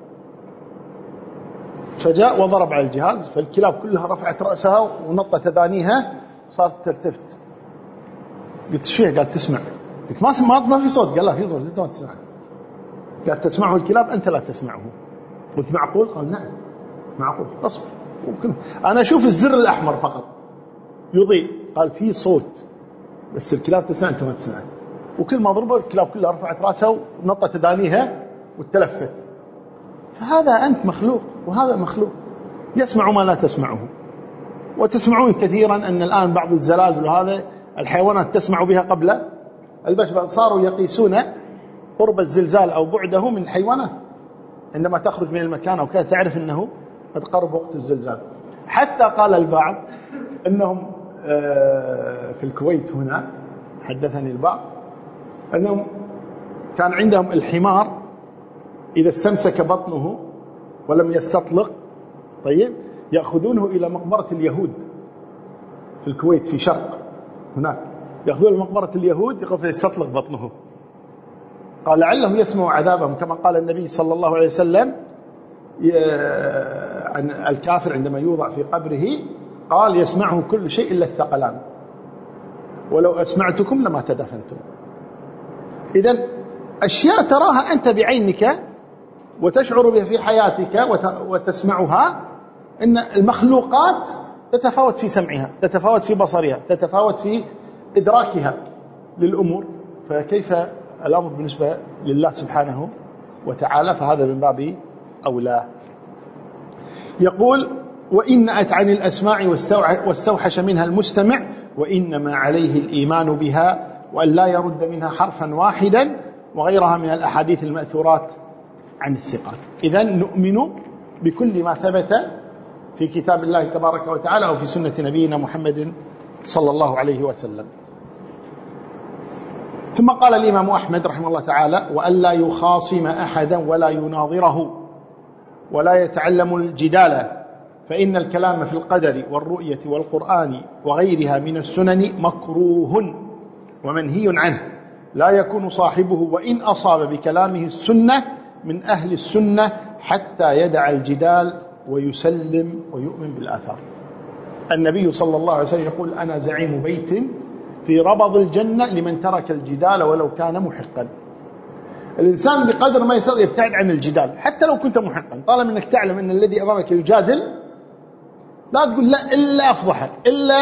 فجاء وضرب على الجهاز، فالكلاب كلها رفعت رأسها ونطت أذانيها صارت تلتفت. قلت ايش فيها؟ قال تسمع. قلت ما ما في صوت. قال لا في صوت، انت ما تسمع. قال تسمعه الكلاب أنت لا تسمعه. قلت معقول؟ قال نعم معقول. اصبر ممكن أنا أشوف الزر الأحمر فقط يضيء. قال في صوت بس الكلاب تسمع أنت ما تسمع. وكل ما ضربه الكلاب كلها رفعت رأسها ونطت أذانيها وتلفت. فهذا أنت مخلوق وهذا مخلوق، يسمع ما لا تسمعه. وتسمعون كثيرا أن الآن بعض الزلازل وهذا الحيوانات تسمع بها قبل البشر، صاروا يقيسون قرب الزلزال أو بعده من الحيوانات، عندما تخرج من المكان أو كذا تعرف أنه قد قرب وقت الزلزال. حتى قال البعض أنهم في الكويت هنا، حدثني البعض أنهم كان عندهم الحمار إذا استمسك بطنه ولم يستطلق، طيب، يأخذونه إلى مقبرة اليهود في الكويت في شرق هناك، يأخذون مقبرة اليهود يقف يستطلق بطنه. قال لعله يسمع عذابهم، كما قال النبي صلى الله عليه وسلم عن الكافر عندما يوضع في قبره، قال يسمعه كل شيء إلا الثقلان، ولو أسمعتكم لما تدفنتم. إذن أشياء تراها أنت بعينك وتشعر بها في حياتك وتسمعها، إن المخلوقات تتفاوت في سمعها، تتفاوت في بصرها، تتفاوت في إدراكها للأمور، فكيف الأمر بالنسبة لله سبحانه وتعالى؟ فهذا من باب أولى. يقول وإن أت عن الأسماع واستوحش منها المستمع، وإنما عليه الإيمان بها وأن لا يرد منها حرفا واحدا، وغيرها من الأحاديث المأثورات عن الثقات. إذن نؤمن بكل ما ثبت في كتاب الله تبارك وتعالى أو في سنة نبينا محمد صلى الله عليه وسلم. ثم قال الإمام أحمد رحمه الله تعالى وأن لا يخاصم أحدا ولا يناظره ولا يتعلم الجدال، فإن الكلام في القدر والرؤية والقرآن وغيرها من السنن مكروه ومنهي عنه، لا يكون صاحبه وإن أصاب بكلامه السنة من أهل السنة حتى يدع الجدال ويسلم ويؤمن بالآثار. النبي صلى الله عليه وسلم يقول أنا زعيم بيت في ربض الجنة لمن ترك الجدال ولو كان محقا. الإنسان بقدر ما يستطيع يبتعد عن الجدال حتى لو كنت محقا، طالما أنك تعلم أن الذي أمامك يجادل لا تقول لا إلا أفضحه، إلا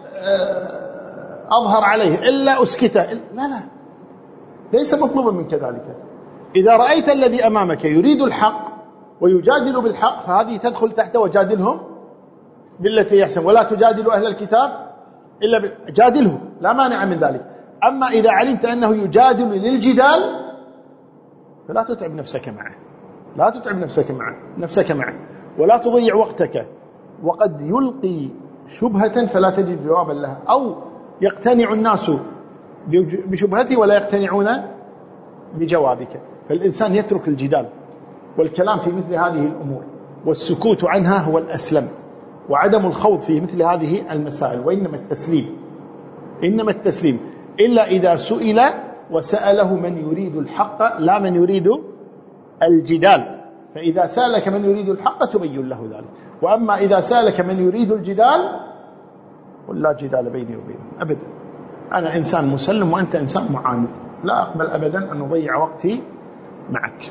أظهر عليه، إلا أسكته، لا لا، ليس مطلوبا من كذلك. إذا رأيت الذي أمامك يريد الحق ويجادل بالحق فهذه تدخل تحت وجادلهم بالتي يحسن، ولا تجادلوا أهل الكتاب إلا جادله، لا مانع من ذلك. أما إذا علمت أنه يجادل للجدال فلا تتعب نفسك معه، لا تتعب نفسك معه نفسك معه ولا تضيع وقتك، وقد يلقي شبهة فلا تجد جوابا لها، أو يقتنع الناس بشبهته ولا يقتنعون بجوابك. فالإنسان يترك الجدال والكلام في مثل هذه الأمور، والسكوت عنها هو الأسلم، وعدم الخوض في مثل هذه المسائل، وإنما التسليم إنما التسليم إلا إذا سئل وسأله من يريد الحق لا من يريد الجدال. فإذا سألك من يريد الحق تبين له ذلك، وأما إذا سألك من يريد الجدال قل لا جدال بيني وبينه أبدا، أنا إنسان مسلم وأنت إنسان معاند، لا أقبل أبدا أن نضيع وقتي معك.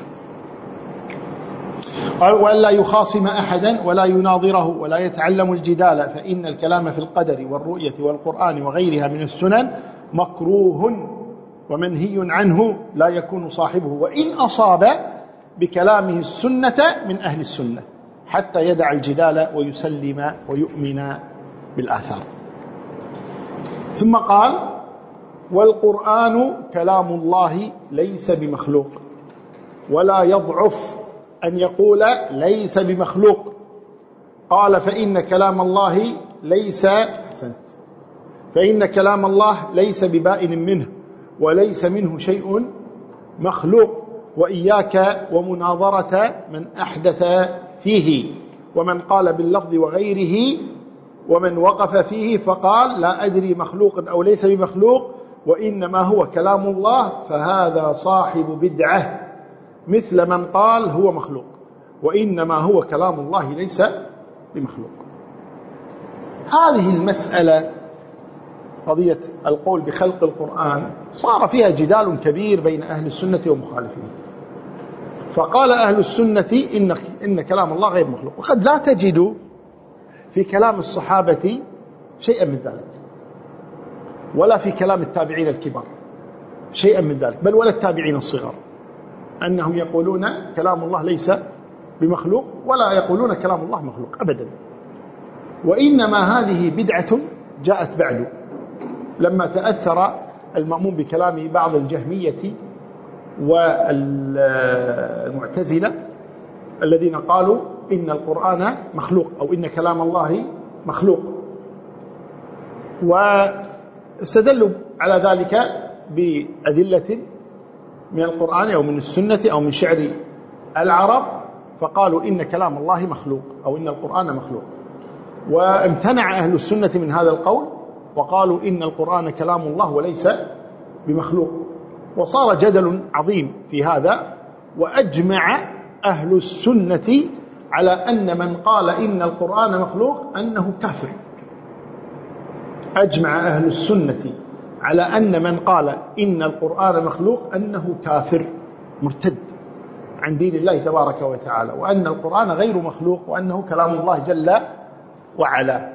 قال وأن لا يخاصم أحدا ولا يناظره ولا يتعلم الجدال، فإن الكلام في القدر والرؤية والقرآن وغيرها من السنن مكروه ومنهي عنه، لا يكون صاحبه وإن أصاب بكلامه السنة من أهل السنة حتى يدع الجدال ويسلم ويؤمن بالآثار. ثم قال والقرآن كلام الله ليس بمخلوق، ولا يضعف أن يقول ليس بمخلوق. قال فإن كلام الله ليس فإن كلام الله ليس ببائن منه وليس منه شيء مخلوق، وإياك ومناظرة من أحدث فيه، ومن قال باللفظ وغيره، ومن وقف فيه فقال لا أدري مخلوق أو ليس بمخلوق وإنما هو كلام الله، فهذا صاحب بدعة مثل من قال هو مخلوق وإنما هو كلام الله ليس بمخلوق. هذه المسألة قضية القول بخلق القرآن صار فيها جدال كبير بين أهل السنة ومخالفين. فقال أهل السنة إن, إن كلام الله غير مخلوق، وقد لا تجد في كلام الصحابة شيئا من ذلك، ولا في كلام التابعين الكبار شيئا من ذلك، بل ولا التابعين الصغار، أنهم يقولون كلام الله ليس بمخلوق ولا يقولون كلام الله مخلوق أبدا. وإنما هذه بدعة جاءت بعد لما تأثر المأمون بكلام بعض الجهمية والمعتزلة الذين قالوا إن القرآن مخلوق أو إن كلام الله مخلوق، واستدلوا على ذلك بأدلة من القرآن أو من السنة أو من شعر العرب، فقالوا إن كلام الله مخلوق أو إن القرآن مخلوق. وامتنع أهل السنة من هذا القول وقالوا إن القرآن كلام الله وليس بمخلوق، وصار جدل عظيم في هذا. وأجمع أهل السنة على أن من قال إن القرآن مخلوق أنه كافر. أجمع أهل السنة على أن من قال إن القرآن مخلوق أنه كافر مرتد عن دين الله تبارك وتعالى، وأن القرآن غير مخلوق وأنه كلام الله جل وعلا.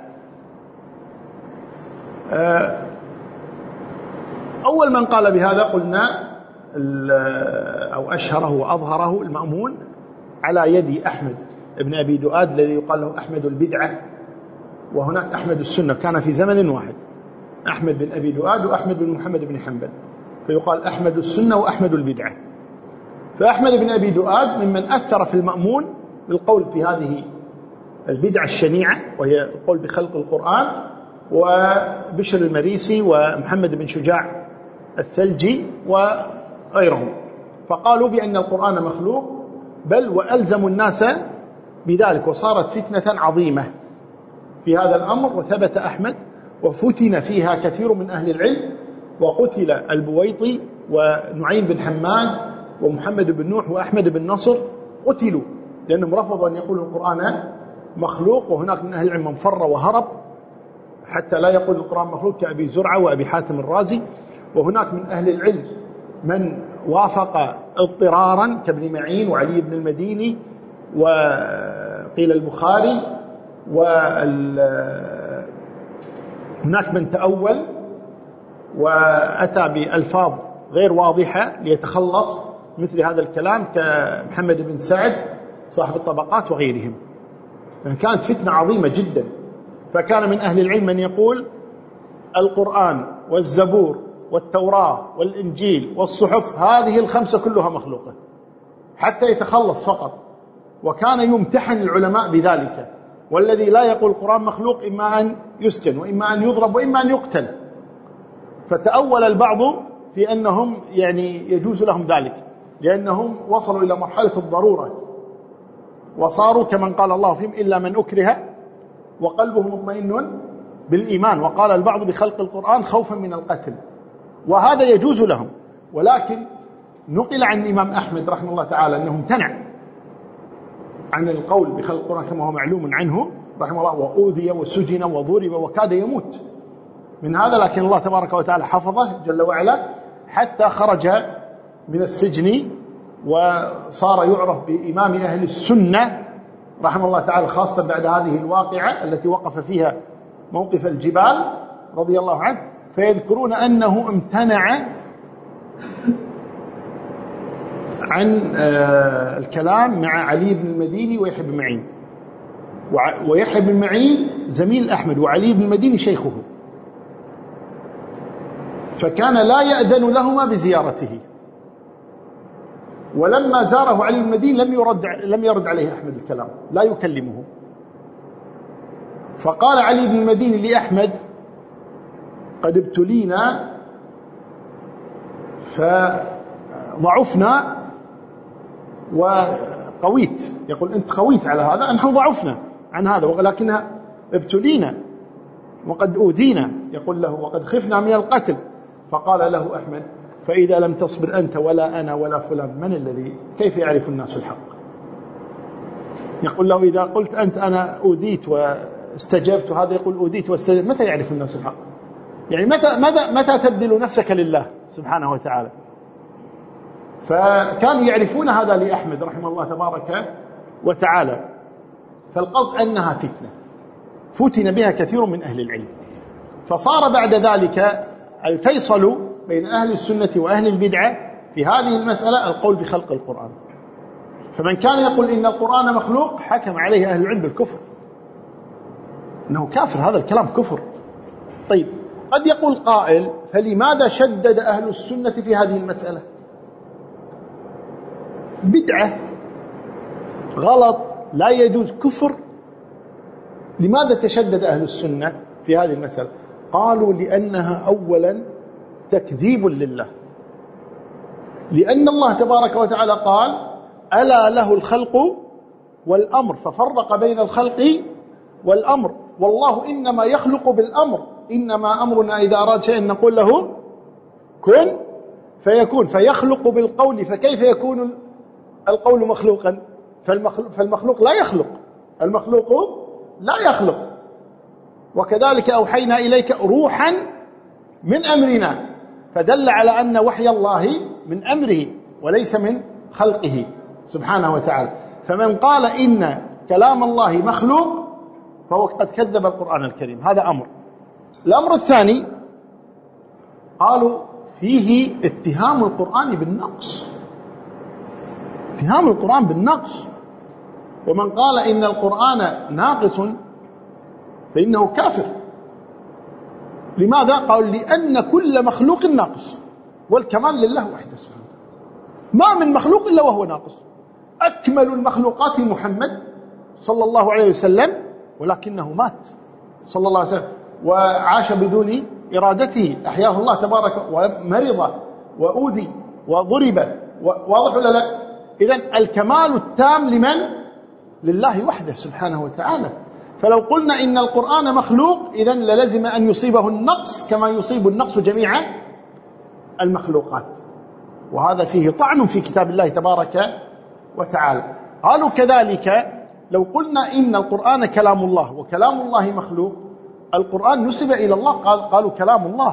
أول من قال بهذا قلنا أو أشهره وأظهره المأمون على يد أحمد بن أبي دؤاد الذي يقال له أحمد البدعة، وهناك أحمد السنة، كان في زمن واحد أحمد بن أبي دؤاد وأحمد بن محمد بن حنبل، فيقال أحمد السنة وأحمد البدعة. فأحمد بن أبي دؤاد ممن أثر في المأمون بالقول في هذه البدعة الشنيعة وهي القول بخلق القرآن، وبشر المريسي ومحمد بن شجاع الثلجي وغيرهم، فقالوا بأن القرآن مخلوق، بل وألزموا الناس بذلك، وصارت فتنة عظيمة في هذا الأمر. وثبت أحمد وفتن فيها كثير من أهل العلم، وقتل البويطي ونعيم بن حماد ومحمد بن نوح وأحمد بن نصر، قتلوا لأنهم رفضوا أن يقولوا القرآن مخلوق. وهناك من أهل العلم من فر وهرب حتى لا يقول القرآن مخلوق كأبي زرعة وأبي حاتم الرازي، وهناك من أهل العلم من وافق اضطرارا كابن معين وعلي بن المديني وقيل البخاري، وهناك من تأول وأتى بألفاظ غير واضحة ليتخلص مثل هذا الكلام كمحمد بن سعد صاحب الطبقات وغيرهم. كانت فتنة عظيمة جدا. فكان من أهل العلم من يقول القرآن والزبور والتوراة والإنجيل والصحف هذه الخمسة كلها مخلوقة حتى يتخلص فقط، وكان يمتحن العلماء بذلك. والذي لا يقول القرآن مخلوق إما أن يسجن وإما أن يضرب وإما أن يقتل. فتأول البعض في أنهم يعني يجوز لهم ذلك لأنهم وصلوا إلى مرحلة الضرورة وصاروا كمن قال الله فيهم إلا من أكره وقلبه مطمئن بالإيمان. وقال البعض بخلق القرآن خوفا من القتل، وهذا يجوز لهم. ولكن نقل عن الإمام أحمد رحمه الله تعالى أنه امتنع عن القول بخلق القرآن كما هو معلوم عنه رحمه الله، وأوذي وسجن وضرب وكاد يموت من هذا، لكن الله تبارك وتعالى حفظه جل وعلا حتى خرج من السجن وصار يعرف بإمام أهل السنة رحمه الله تعالى، خاصة بعد هذه الواقعة التي وقف فيها موقف الجبال رضي الله عنه. فيذكرون أنه امتنع عن الكلام مع علي بن المديني ويحيى بن معين، ويحيى بن معين زميل أحمد وعلي بن المديني شيخه، فكان لا يأذن لهما بزيارته. ولما زاره علي بن المديني لم يرد لم يرد عليه أحمد الكلام، لا يكلمه. فقال علي بن المديني لأحمد قد ابتلينا فضعفنا وقويت، يقول أنت قويت على هذا، نحن ضعفنا عن هذا ولكنها ابتلينا وقد أوذينا، يقول له وقد خفنا من القتل. فقال له أحمد فإذا لم تصبر أنت ولا أنا ولا فلان من الذي كيف يعرف الناس الحق؟ يقول له إذا قلت أنت أنا أوذيت واستجبت، هذا يقول أوذيت واستجبت، متى يعرف الناس الحق؟ يعني متى متى متى تبذل نفسك لله سبحانه وتعالى؟ فكانوا يعرفون هذا لأحمد رحمه الله تبارك وتعالى. فالقصد أنها فتنة فتن بها كثير من أهل العلم. فصار بعد ذلك الفيصل بين أهل السنة وأهل البدعة في هذه المسألة القول بخلق القرآن. فمن كان يقول إن القرآن مخلوق حكم عليه أهل العلم بالكفر، إنه كافر، هذا الكلام كفر. طيب قد يقول قائل فلماذا شدد أهل السنة في هذه المسألة؟ بدعة، غلط، لا يجوز، كفر. لماذا تشدد أهل السنة في هذه المسألة؟ قالوا لأنها أولا تكذيب لله، لأن الله تبارك وتعالى قال ألا له الخلق والأمر، ففرق بين الخلق والأمر، والله إنما يخلق بالأمر، إنما أمرنا إذا أراد شيئا نقول له كن فيكون، فيخلق بالقول، فكيف يكون القول مخلوقا؟ فالمخلوق, فالمخلوق لا يخلق، المخلوق لا يخلق. وكذلك أوحينا إليك روحا من أمرنا، فدل على أن وحي الله من أمره وليس من خلقه سبحانه وتعالى. فمن قال إن كلام الله مخلوق فهو قد كذب القرآن الكريم، هذا أمر. الأمر الثاني قالوا فيه اتهام القرآن بالنقص، اتهام القرآن بالنقص، ومن قال إن القرآن ناقص فإنه كافر. لماذا؟ قالوا لأن كل مخلوق ناقص والكمال لله وحده سبحانه، ما من مخلوق إلا وهو ناقص. أكمل المخلوقات محمد صلى الله عليه وسلم، ولكنه مات صلى الله عليه وسلم وعاش بدون إرادته، أحياه الله تبارك، ومرض وأوذي وضرب، واضح ولا لا؟ إذن الكمال التام لمن؟ لله وحده سبحانه وتعالى. فلو قلنا إن القرآن مخلوق إذن للزم أن يصيبه النقص كما يصيب النقص جميع المخلوقات، وهذا فيه طعن في كتاب الله تبارك وتعالى. قالوا كذلك لو قلنا إن القرآن كلام الله وكلام الله مخلوق، القرآن نسب إلى الله، قال قالوا كلام الله،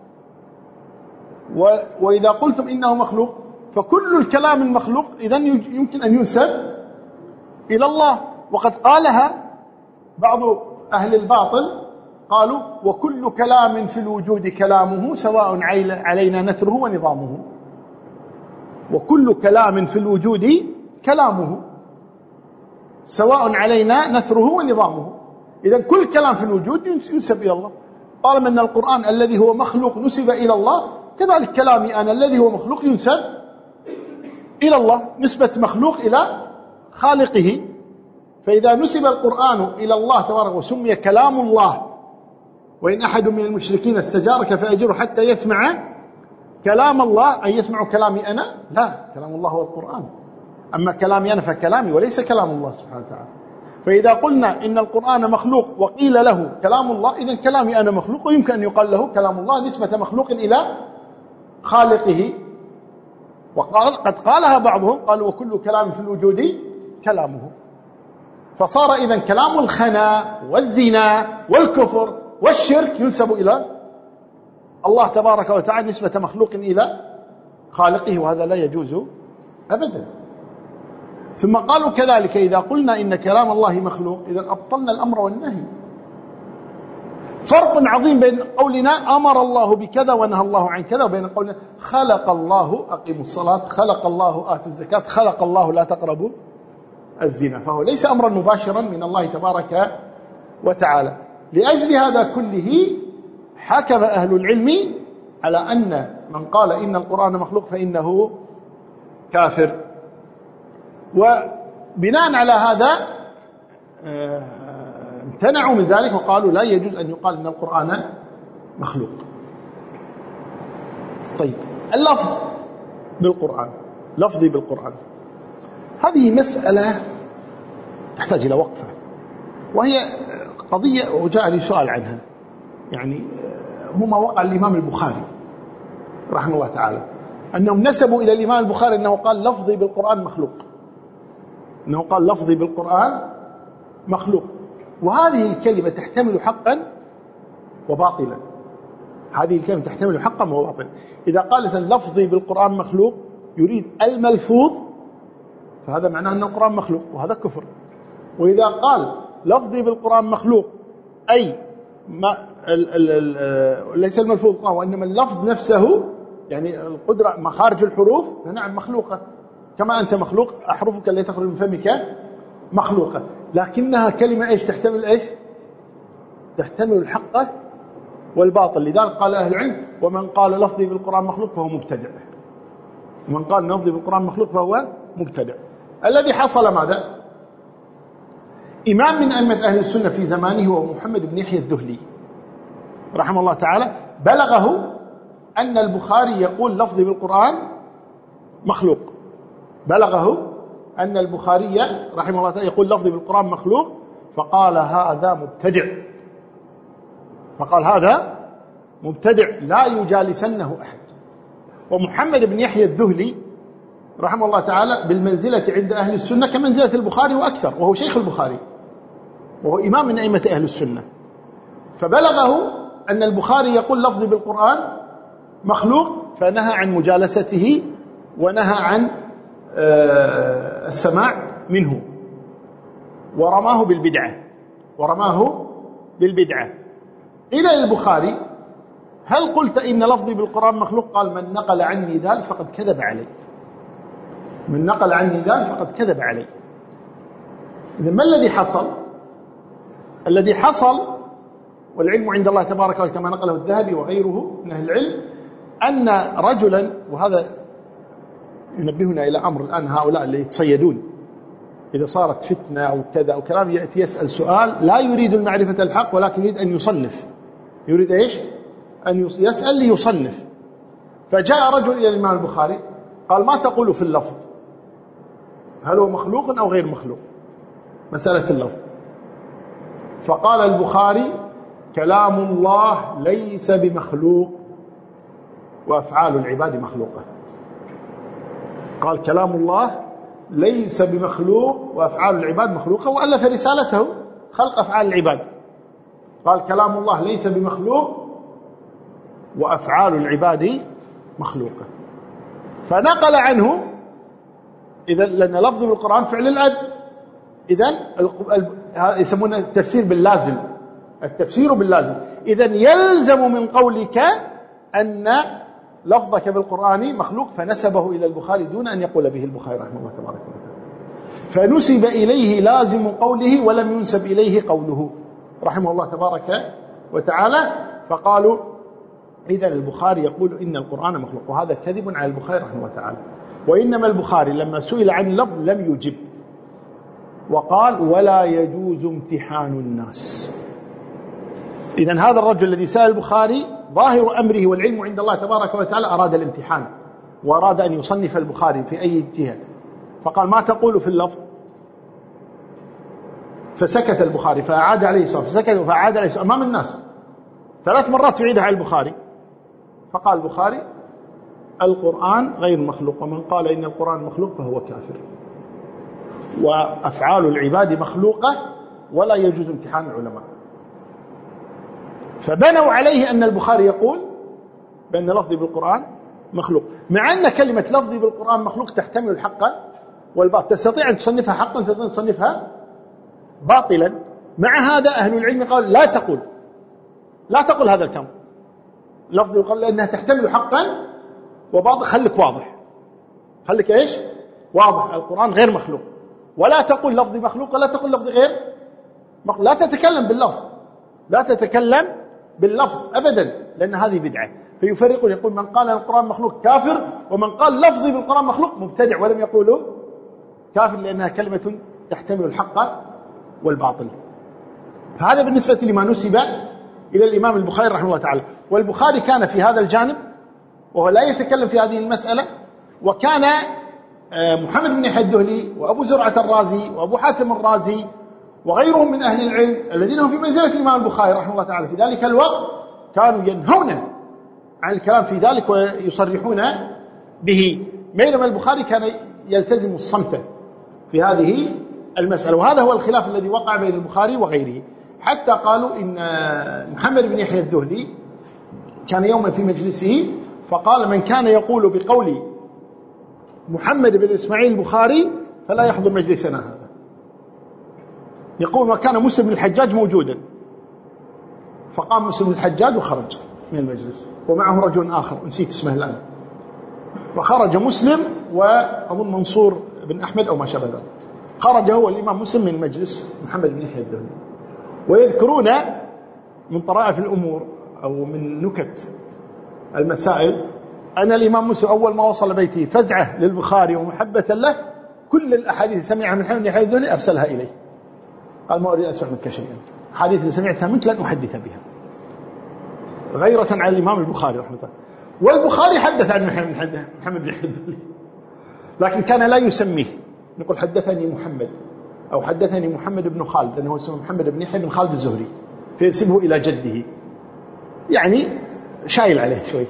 وإذا قلتم إنه مخلوق فكل الكلام المخلوق إذن يمكن أن ينسب إلى الله. وقد قالها بعض أهل الباطل، قالوا وكل كلام في الوجود كلامه سواء علينا نثره ونظامه، وكل كلام في الوجود كلامه سواء علينا نثره ونظامه. إذن كل كلام في الوجود ينسب إلى الله، طالما أن القرآن الذي هو مخلوق نسب إلى الله، كذلك كلامي أنا الذي هو مخلوق ينسب إلى الله، نسبة مخلوق إلى خالقه. فإذا نسب القرآن إلى الله تبارك وسمي كلام الله، وإن أحد من المشركين استجارك فأجره حتى يسمع كلام الله، أن يسمع كلامي أنا؟ لا، كلام الله هو القرآن، أما كلامي أنا فكلامي وليس كلام الله سبحانه وتعالى. فإذا قلنا إن القرآن مخلوق وقيل له كلام الله، إذن كلامي أنا مخلوق، ويمكن أن يقال له كلام الله نسبة مخلوق إلى خالقه. وقد قالها بعضهم، قالوا وكل كلام في الوجود كلامه، فصار إذن كلام الخنا والزنا والكفر والشرك ينسب إلى الله تبارك وتعالى نسبة مخلوق إلى خالقه، وهذا لا يجوز أبدا. ثم قالوا كذلك إذا قلنا إن كلام الله مخلوق إذن أبطلنا الأمر والنهي. فرق عظيم بين قولنا أمر الله بكذا ونهى الله عن كذا، وبين قولنا خلق الله أقيموا الصلاة، خلق الله آتوا الزكاة، خلق الله لا تقربوا الزنا. فهو ليس أمرا مباشرا من الله تبارك وتعالى. لأجل هذا كله حكم أهل العلم على أن من قال إن القرآن مخلوق فإنه كافر. وبناء على هذا امتنعوا من ذلك وقالوا لا يجوز أن يقال إن القرآن مخلوق. طيب اللفظ بالقرآن، لفظي بالقرآن، هذه مسألة تحتاج إلى وقفة، وهي قضية وجاءني سؤال عنها. يعني هما وقع الإمام البخاري رحمه الله تعالى أنهم نسبوا إلى الإمام البخاري أنه قال لفظي بالقرآن مخلوق، أنه قال لفظي بالقرآن مخلوق، وهذه الكلمة تحتمل حقا وباطلا. هذه الكلمة تحتمل حقا وباطلا. إذا قالت لفظي بالقرآن مخلوق يريد الملفوظ، فهذا معناه أن القرآن مخلوق، وهذا كفر. وإذا قال لفظي بالقرآن مخلوق أي ما ال ال ال ليس الملفوظ وإنما اللفظ نفسه، يعني القدرة مخارج الحروف، فنعم مخلوقة. كما أنت مخلوق أحرفك التي تخرج من فمك مخلوقة، لكنها كلمة إيش تحتمل إيش؟ تحتمل الحق والباطل. لذلك قال أهل العلم ومن قال لفظي بالقرآن مخلوق فهو مبتدع، ومن قال لفظي بالقرآن مخلوق فهو مبتدع. الذي حصل ماذا؟ إمام من أئمة أهل السنة في زمانه هو محمد بن يحيى الذهلي رحمه الله تعالى، بلغه أن البخاري يقول لفظي بالقرآن مخلوق، بلغه أن البخاري رحمه الله تعالى يقول لفظي بالقرآن مخلوق، فقال هذا مبتدع، فقال هذا مبتدع لا يجالسنه أحد. ومحمد بن يحيى الذهلي رحمه الله تعالى بالمنزلة عند أهل السنة كمنزلة البخاري وأكثر، وهو شيخ البخاري وهو إمام من أئمة أهل السنة، فبلغه أن البخاري يقول لفظي بالقرآن مخلوق، فنهى عن مجالسته ونهى عن السماع منه، ورماه بالبدعة ورماه بالبدعة. إلى البخاري هل قلت إن لفظي بالقرآن مخلوق؟ قال من نقل عني ذلك فقد كذب علي، من نقل عني ذلك فقد كذب علي. إذا ما الذي حصل؟ الذي حصل والعلم عند الله تبارك وتعالى كما نقله الذهبي وغيره من أهل العلم أن رجلا، وهذا ينبهنا إلى أمر الآن هؤلاء اللي يتصيدون إذا صارت فتنة أو كذا أو كلام يأتي يسأل سؤال لا يريد المعرفة الحق ولكن يريد أن يصنف، يريد إيش؟ أن يسأل ليصنف. فجاء رجل إلى الإمام البخاري قال ما تقول في اللفظ؟ هل هو مخلوق أو غير مخلوق؟ مسألة اللفظ. فقال البخاري كلام الله ليس بمخلوق وأفعال العباد مخلوقة. قال كلام الله ليس بمخلوق وأفعال العباد مخلوقة، وألف رسالته خلق أفعال العباد. قال كلام الله ليس بمخلوق وأفعال العباد مخلوقة، فنقل عنه إذا لأن لفظ بالقرآن فعل العبد، إذن يسمونه التفسير باللازم، التفسير باللازم. إذن يلزم من قولك أن لفظك بالقرآن مخلوق، فنسبه إلى البخاري دون أن يقول به البخاري رحمه الله تبارك وتعالى، فنسب إليه لازم قوله ولم ينسب إليه قوله رحمه الله تبارك وتعالى. فقالوا إذن البخاري يقول إن القرآن مخلوق، وهذا كذب على البخاري رحمه الله تعالى. وإنما البخاري لما سئل عن اللفظ لم يجب، وقال ولا يجوز امتحان الناس. إذن هذا الرجل الذي سأل البخاري ظاهر أمره والعلم عند الله تبارك وتعالى أراد الامتحان، وأراد أن يصنف البخاري في أي جهة، فقال ما تقول في اللفظ؟ فسكت البخاري فأعاد عليه السؤال، فسكت فأعاد عليه السؤال أمام الناس ثلاث مرات يعيدها على البخاري. فقال البخاري القرآن غير مخلوق، ومن قال إن القرآن مخلوق فهو كافر، وأفعال العباد مخلوقة ولا يجوز امتحان العلماء. فبنوا عليه أن البخاري يقول بأن لفظي بالقرآن مخلوق، مع أن كلمة لفظي بالقرآن مخلوق تحتمل الحق والباطل، تستطيع أن تصنفها حقا تستطيع أن تصنفها باطلا. مع هذا أهل العلم قال لا تقول لا تقول هذا الكلام لفظي بالقرآن لأنها تحتمل حقا وباطل. خليك واضح، خليك إيش؟ واضح، القرآن غير مخلوق، ولا تقول لفظي مخلوق ولا تقول لفظي غير مخلوق، لا تتكلم باللفظ، لا تتكلم باللفظ أبدا، لأن هذه بدعة. فيفرقون، يقول من قال القرآن مخلوق كافر، ومن قال لفظي بالقرآن مخلوق مبتدع، ولم يقولوا كافر لأنها كلمة تحتمل الحق والباطل. فهذا بالنسبة لما نسب إلى الإمام البخاري رحمه الله تعالى. والبخاري كان في هذا الجانب وهو لا يتكلم في هذه المسألة، وكان محمد بن يحيى الذهلي وأبو زرعة الرازي وأبو حاتم الرازي وغيرهم من أهل العلم الذين هم في منزلة الإمام البخاري رحمه الله تعالى في ذلك الوقت كانوا ينهون عن الكلام في ذلك ويصرحون به، بينما البخاري كان يلتزم الصمت في هذه المسألة. وهذا هو الخلاف الذي وقع بين البخاري وغيره، حتى قالوا إن محمد بن يحيى الذهلي كان يوما في مجلسه فقال من كان يقول بقول محمد بن إسماعيل البخاري فلا يحضر مجلسنا هذا. يقول وكان مسلم بن الحجاج موجودا، فقام مسلم بن الحجاج وخرج من المجلس ومعه رجل آخر نسيت اسمه الآن، فخرج مسلم وأظن منصور بن أحمد أو ما شابه ذلك. خرج هو الإمام مسلم من مجلس محمد بن يحيى الذهلي. ويذكرون من طرائف الأمور أو من نكت المسائل أن الإمام مسلم أول ما وصل بيته فزعه للبخاري ومحبة له كل الأحاديث سمعها من محمد بن يحيى الذهلي أرسلها إليه، قال ما أريد أسمع منك شيئا، الحديث اللي سمعتها منك لن أحدث بها، غيرة على الإمام البخاري رحمه الله. والبخاري حدث عن محمد بن يحيى الذهلي لكن كان لا يسميه، نقول حدثني محمد أو حدثني محمد بن خالد، لأنه اسمه محمد بن يحيى بن خالد الزهري فينسبه إلى جده، يعني شايل عليه شوي.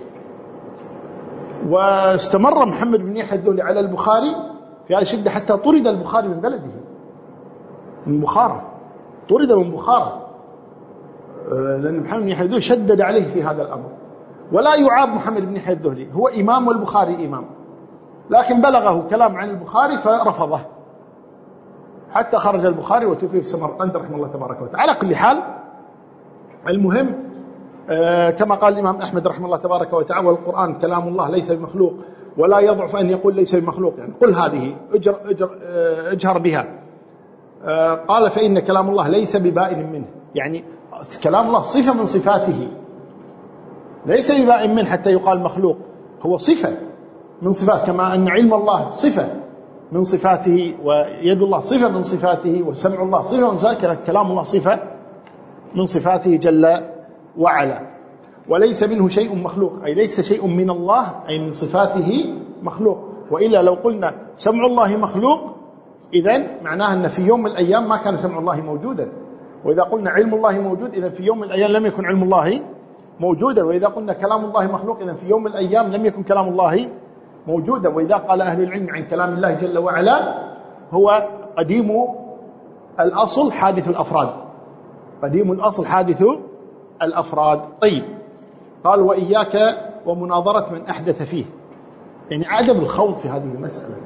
واستمر محمد بن يحيى الذهلي على البخاري في هذه الشدة حتى طرد البخاري من بلده، من بخارى، طرد من بخارى، لأن محمد بن يحيى الذهلي شدد عليه في هذا الأمر. ولا يعاب محمد بن يحيى الذهلي، هو إمام والبخاري إمام، لكن بلغه كلام عن البخاري فرفضه حتى خرج البخاري وتوفي في سمرقند رحمه الله تبارك وتعالى. على كل حال المهم آه كما قال الإمام أحمد رحمه الله تبارك وتعالى: والقرآن كلام الله ليس بمخلوق ولا يضعف أن يقول ليس بمخلوق، يعني قل هذه اجر اجر آه اجهر بها. آه قال: فإن كلام الله ليس ببائن منه، يعني كلام الله صفة من صفاته، ليس ببائن منه حتى يقال مخلوق، هو صفة من صفات، كما أن علم الله صفة من صفاته، ويد الله صفة من صفاته، وسمع الله صفة من صفاته، كلام الله صفة من صفاته جل وعلا. وليس منه شيء مخلوق، أي ليس شيء من الله أي من صفاته مخلوق. وإلا لو قلنا سمع الله مخلوق إذن معناه أن في يوم من الأيام ما كان سمع الله موجودا، وإذا قلنا علم الله موجود إذن في يوم من الأيام لم يكن علم الله موجودا، وإذا قلنا كلام الله مخلوق إذن في يوم من الأيام لم يكن كلام الله موجودا. وإذا قال أهل العلم عن كلام الله جل وعلا هو قديم الأصل حادث الأفراد، قديم الأصل حادث الأفراد. طيب، قال: وإياك ومناظرة من أحدث فيه، يعني عدم الخوض في هذه المسألة،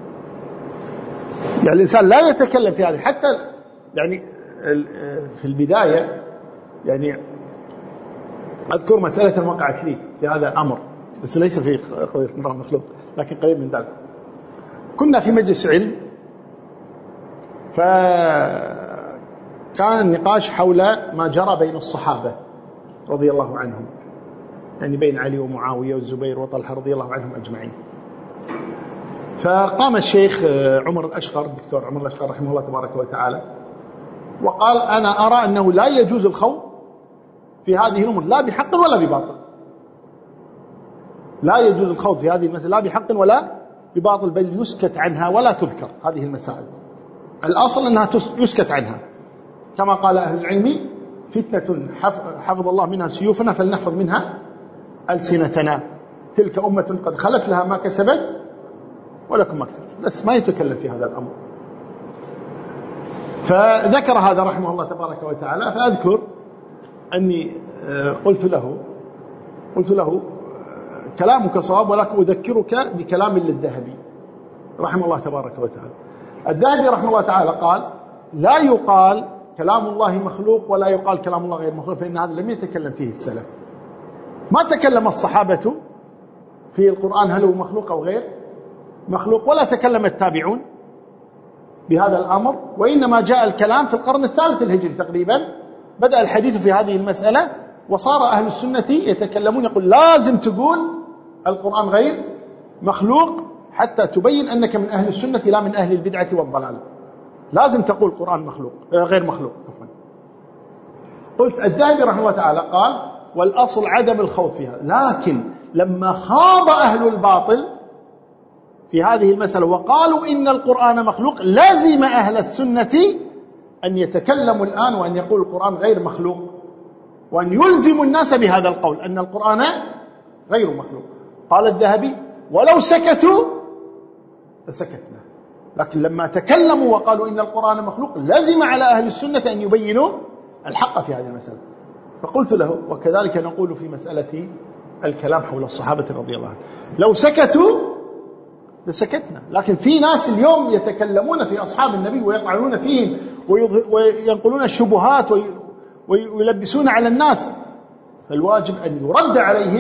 يعني الإنسان لا يتكلم في هذه. حتى يعني في البداية يعني أذكر مسألة وقعت لي في هذا الأمر، بس ليس في قضية امرأة مخلوق لكن قريب من ذلك. كنا في مجلس علم، فكان النقاش حول ما جرى بين الصحابة رضي الله عنهم، يعني بين علي ومعاوية والزبير وطلحة رضي الله عنهم أجمعين. فقام الشيخ عمر الأشقر، الدكتور عمر الأشقر رحمه الله تبارك وتعالى، وقال: أنا أرى أنه لا يجوز الخوض في هذه الأمور لا بحق ولا بباطل، لا يجوز الخوض في هذه المسألة لا بحق ولا بباطل، بل يسكت عنها ولا تذكر هذه المسائل. الأصل أنها يسكت عنها، كما قال أهل العلم: فتنة حفظ الله منها سيوفنا فلنحفظ منها ألسنتنا، تلك أمة قد خلت لها ما كسبت ولكم ما كسبت، بس ما يتكلم في هذا الأمر. فذكر هذا رحمه الله تبارك وتعالى. فأذكر أني قلت له قلت له كلامك صواب، ولكن أذكرك بكلام للذهبي رحمه الله تبارك وتعالى. الذهبي رحمه الله تعالى قال: لا يقال كلام الله مخلوق ولا يقال كلام الله غير مخلوق، فإن هذا لم يتكلم فيه السلف. ما تكلم الصحابة في القرآن هل هو مخلوق أو غير مخلوق، ولا تكلم التابعون بهذا الأمر، وإنما جاء الكلام في القرن الثالث الهجري تقريبا، بدأ الحديث في هذه المسألة، وصار أهل السنة يتكلمون يقول لازم تقول القرآن غير مخلوق حتى تبين أنك من أهل السنة لا من أهل البدعة والضلال، لازم تقول القرآن مخلوق غير مخلوق. قلت: الذهبي رحمه الله تعالى قال: والأصل عدم الخوض فيها، لكن لما خاض أهل الباطل في هذه المسألة وقالوا إن القرآن مخلوق، لازم أهل السنة أن يتكلموا الآن وأن يقول القرآن غير مخلوق، وأن يلزموا الناس بهذا القول أن القرآن غير مخلوق. قال الذهبي: ولو سكتوا لسكتنا، لكن لما تكلموا وقالوا إن القرآن مخلوق لازم على أهل السنة أن يبينوا الحق في هذه المسألة. فقلت له: وكذلك نقول في مسألة الكلام حول الصحابة رضي الله عنهم، لو سكتوا لسكتنا، لكن في ناس اليوم يتكلمون في أصحاب النبي ويطعنون فيهم وينقلون الشبهات ويلبسون على الناس، فالواجب أن يرد عليهم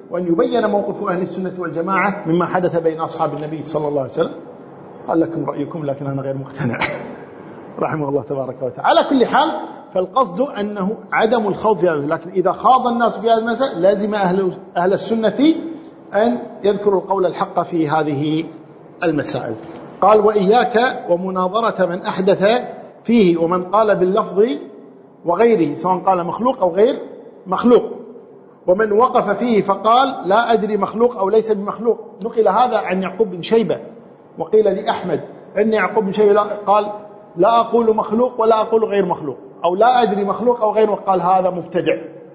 وأن يبين موقف أهل السنة والجماعة مما حدث بين أصحاب النبي صلى الله عليه وسلم. قال لكم رأيكم لكن أنا غير مقتنع رحمه الله تبارك وتعالى. على كل حال فالقصد أنه عدم الخوض في هذا، لكن إذا خاض الناس في هذا المسألة لازم أهل, أهل السنة أن يذكروا القول الحق في هذه المسائل. قال وإياك ومناظرة من أحدث فيه ومن قال باللفظ وغيره سواء قال مخلوق أو غير مخلوق، ومن وقف فيه فقال لا أدري مخلوق أو ليس بمخلوق. نقل هذا عن يعقوب بن شيبة، وقيل لأحمد أن يعقوب بن شيبة قال لا أقول مخلوق ولا أقول غير مخلوق، أو لا أدري مخلوق أو غير، وقال هذا مبتدع،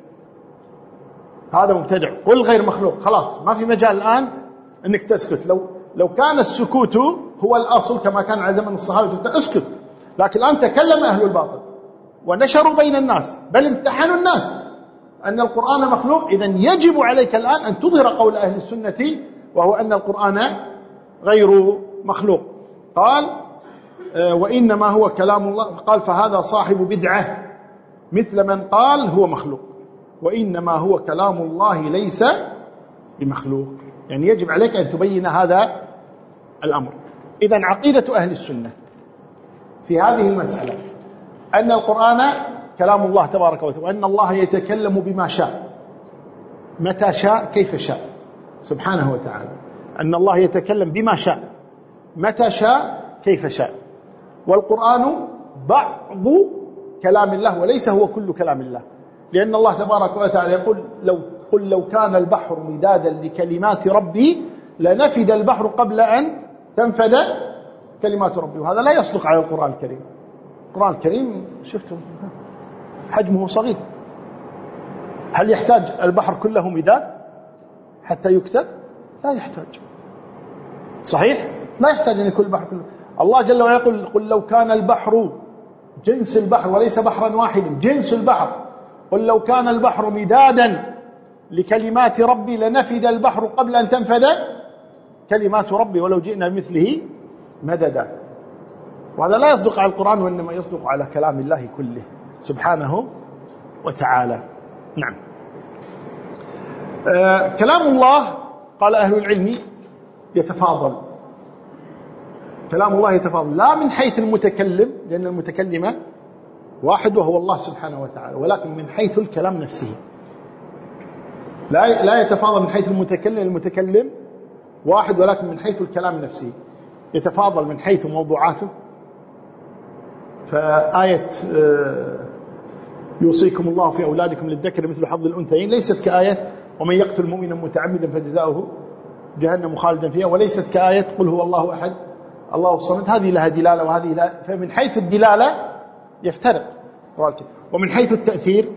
هذا مبتدع، قل غير مخلوق، خلاص ما في مجال الآن أنك تسكت. لو لو كان السكوت هو الأصل كما كان على زمن الصحابة اسكت، لكن الآن تكلم أهل الباطل ونشروا بين الناس بل امتحنوا الناس أن القرآن مخلوق. إذن يجب عليك الآن أن تظهر قول أهل السنة وهو أن القرآن غير مخلوق. قال وإنما هو كلام الله، قال فهذا صاحب بدعة مثل من قال هو مخلوق، وإنما هو كلام الله ليس بمخلوق. يعني يجب عليك أن تبين هذا الأمر. إذن عقيدة أهل السنة في هذه المسألة أن القرآن كلام الله تبارك وتعالى، وأن الله يتكلم بما شاء متى شاء كيف شاء سبحانه وتعالى، أن الله يتكلم بما شاء متى شاء كيف شاء. والقرآن بعض كلام الله وليس هو كل كلام الله، لأن الله تبارك وتعالى يقول لو قل لو كان البحر مدادا لكلمات ربي لنفد البحر قبل أن تنفد كلمات ربي، وهذا لا يصدق على القرآن الكريم. القرآن الكريم شفتم حجمه صغير، هل يحتاج البحر كله مداد حتى يكتب؟ لا يحتاج، صحيح؟ لا يحتاج أن يكون البحر كله. الله جل وعلا يقول قل لو كان البحر جنس البحر وليس بحرا واحدا، جنس البحر، قل لو كان البحر مدادا لكلمات ربي لنفد البحر قبل أن تنفد كلمات ربي ولو جئنا بمثله مددا. وهذا لا يصدق على القرآن، وإنما يصدق على كلام الله كله سبحانه وتعالى. نعم. آه كلام الله قال أهل العلم يتفاضل، كلام الله يتفاضل لا من حيث المتكلم لأن المتكلم واحد وهو الله سبحانه وتعالى، ولكن من حيث الكلام نفسه. لا لا يتفاضل من حيث المتكلم، المتكلم واحد، ولكن من حيث الكلام نفسه يتفاضل من حيث موضوعاته. فآية يوصيكم الله في أولادكم للذكر مثل حظ الأنثيين ليست كآية ومن يقتل مؤمنا متعمدا فجزاؤه جهنم خالدا فيها، وليست كآية قل هو الله أحد الله الصمد، هذه لها دلالة وهذه لا. فمن حيث الدلالة يفترق، ومن حيث التأثير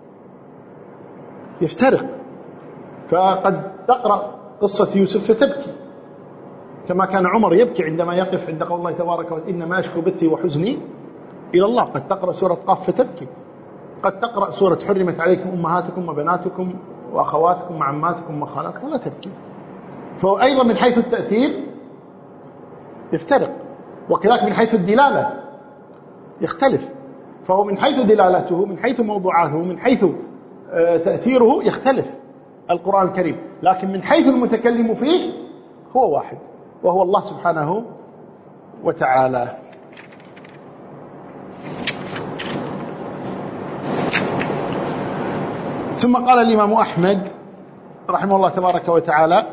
يفترق. فقد تقرأ قصة يوسف فتبكي كما كان عمر يبكي عندما يقف عند قول الله تبارك وتعالى إنما أشكو بثي وحزني إلى الله. قد تقرأ سورة قاف فتبكي، قد تقرأ سورة حرمت عليكم أمهاتكم وبناتكم وأخواتكم وعماتكم وخالاتكم ولا تبكي. فأيضا من حيث التأثير يفترق، وكذلك من حيث الدلالة يختلف. فهو من حيث دلالته، من حيث موضوعاته، من حيث تأثيره يختلف القرآن الكريم، لكن من حيث المتكلم فيه هو واحد وهو الله سبحانه وتعالى. ثم قال الإمام أحمد رحمه الله تبارك وتعالى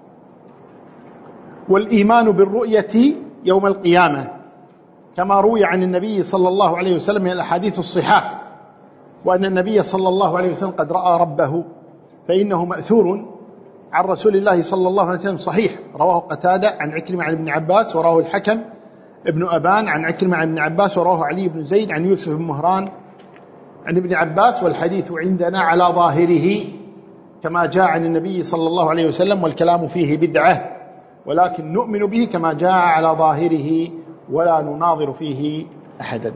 والإيمان بالرؤية يوم القيامة كما روي عن النبي صلى الله عليه وسلم من الأحاديث الصحاح، وأن النبي صلى الله عليه وسلم قد رأى ربه، فإنه مأثور عن رسول الله صلى الله عليه وسلم صحيح، رواه قتادة عن عكرمة عن ابن عباس، وراه الحكم ابن أبان عن عكرمة عن ابن عباس، وراه علي بن زيد عن يوسف بن مهران عن ابن عباس. والحديث عندنا على ظاهره كما جاء عن النبي صلى الله عليه وسلم، والكلام فيه بدعة، ولكن نؤمن به كما جاء على ظاهره ولا نناظر فيه أحدا.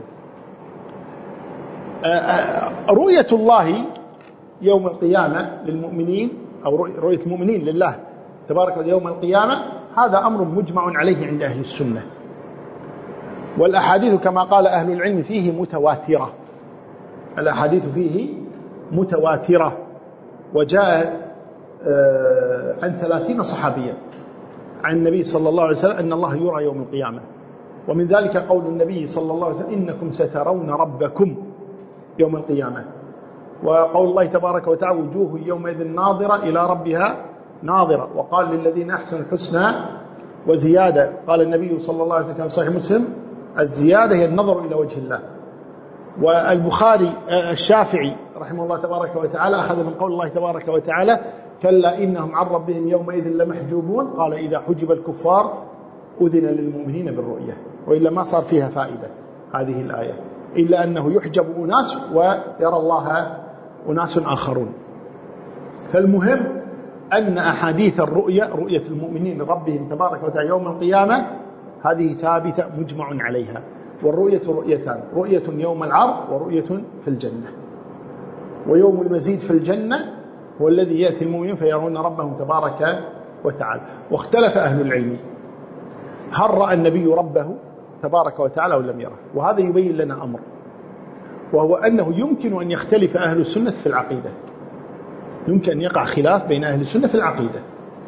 رؤية الله يوم القيامة للمؤمنين أو رؤية المؤمنين لله تبارك وتعالى يوم القيامة هذا أمر مجمع عليه عند أهل السنة، والأحاديث كما قال أهل العلم فيه متواترة، الأحاديث فيه متواترة، وجاء عن ثلاثين صحابيا عن النبي صلى الله عليه وسلم أن الله يرى يوم القيامة. ومن ذلك قول النبي صلى الله عليه وسلم إنكم سترون ربكم يوم القيامة، وقول الله تبارك وتعالى وجوه يومئذ ناظرة إلى ربها ناظرة، وقال للذين أحسنوا الحسنى وزيادة. قال النبي صلى الله عليه وسلم في صحيح مسلم الزيادة هي النظر إلى وجه الله. والبخاري الشافعي رحمه الله تبارك وتعالى أخذ من قول الله تبارك وتعالى كلا إنهم عن ربهم يومئذ لمحجوبون، قال إذا حجب الكفار أذن للمؤمنين بالرؤية، وإلا ما صار فيها فائدة هذه الآية، إلا أنه يحجب أناس ويرى الله أناس آخرون. فالمهم أن أحاديث الرؤية رؤية المؤمنين لربهم تبارك وتعالى يوم القيامة هذه ثابتة مجمع عليها. والرؤية رؤيتان، رؤية يوم العرض ورؤية في الجنة. ويوم المزيد في الجنة هو الذي يأتي المؤمنين فيرون ربهم تبارك وتعالى. واختلف أهل العلم هل رأى النبي ربه تبارك وتعالى أو لم يره، وهذا يبين لنا أمر، وهو أنه يمكن أن يختلف أهل السنة في العقيدة، يمكن أن يقع خلاف بين أهل السنة في العقيدة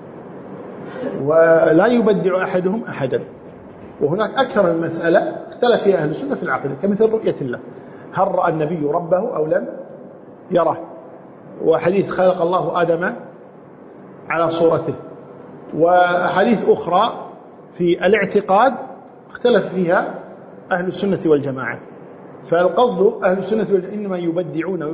ولا يبدع أحدهم أحدا. وهناك أكثر من مسألة اختلف فيها أهل السنة في العقيدة، كمثل رؤية الله، هل رأى النبي ربه أو لم يره، وحديث خلق الله آدم على صورته، وحديث أخرى في الاعتقاد اختلف فيها أهل السنة والجماعة. فالقصد أهل السنة والجماعة إنما يبدعون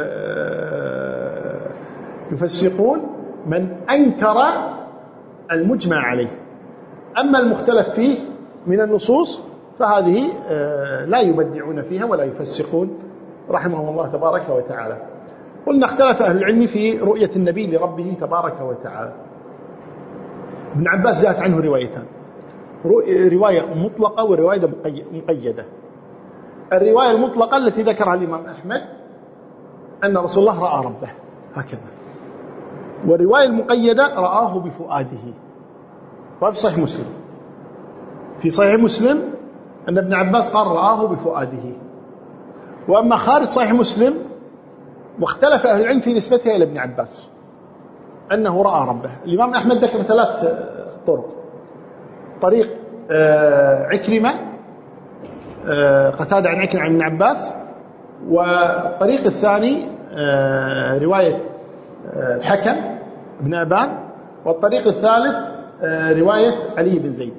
ويفسقون من أنكر المجمع عليه. أما المختلف فيه من النصوص فهذه لا يبدعون فيها ولا يفسقون رحمهم الله تبارك وتعالى. قلنا اختلف أهل العلم في رؤية النبي لربه تبارك وتعالى. ابن عباس جاءت عنه روايتان، رواية مطلقة ورواية مقيدة. الرواية المطلقة التي ذكرها الإمام أحمد أن رسول الله رأى ربه هكذا، والرواية المقيدة رآه بفؤاده. وفي صحيح مسلم في صحيح مسلم أن ابن عباس قال رآه بفؤاده. وأما خارج صحيح مسلم واختلف أهل العلم في نسبتها إلى ابن عباس أنه رأى ربه. الإمام أحمد ذكر ثلاث طرق: طريق عكرمة قتادة عن عكرمة عن ابن عباس، والطريق الثاني رواية الحكم بن أبان، والطريق الثالث رواية علي بن زيد.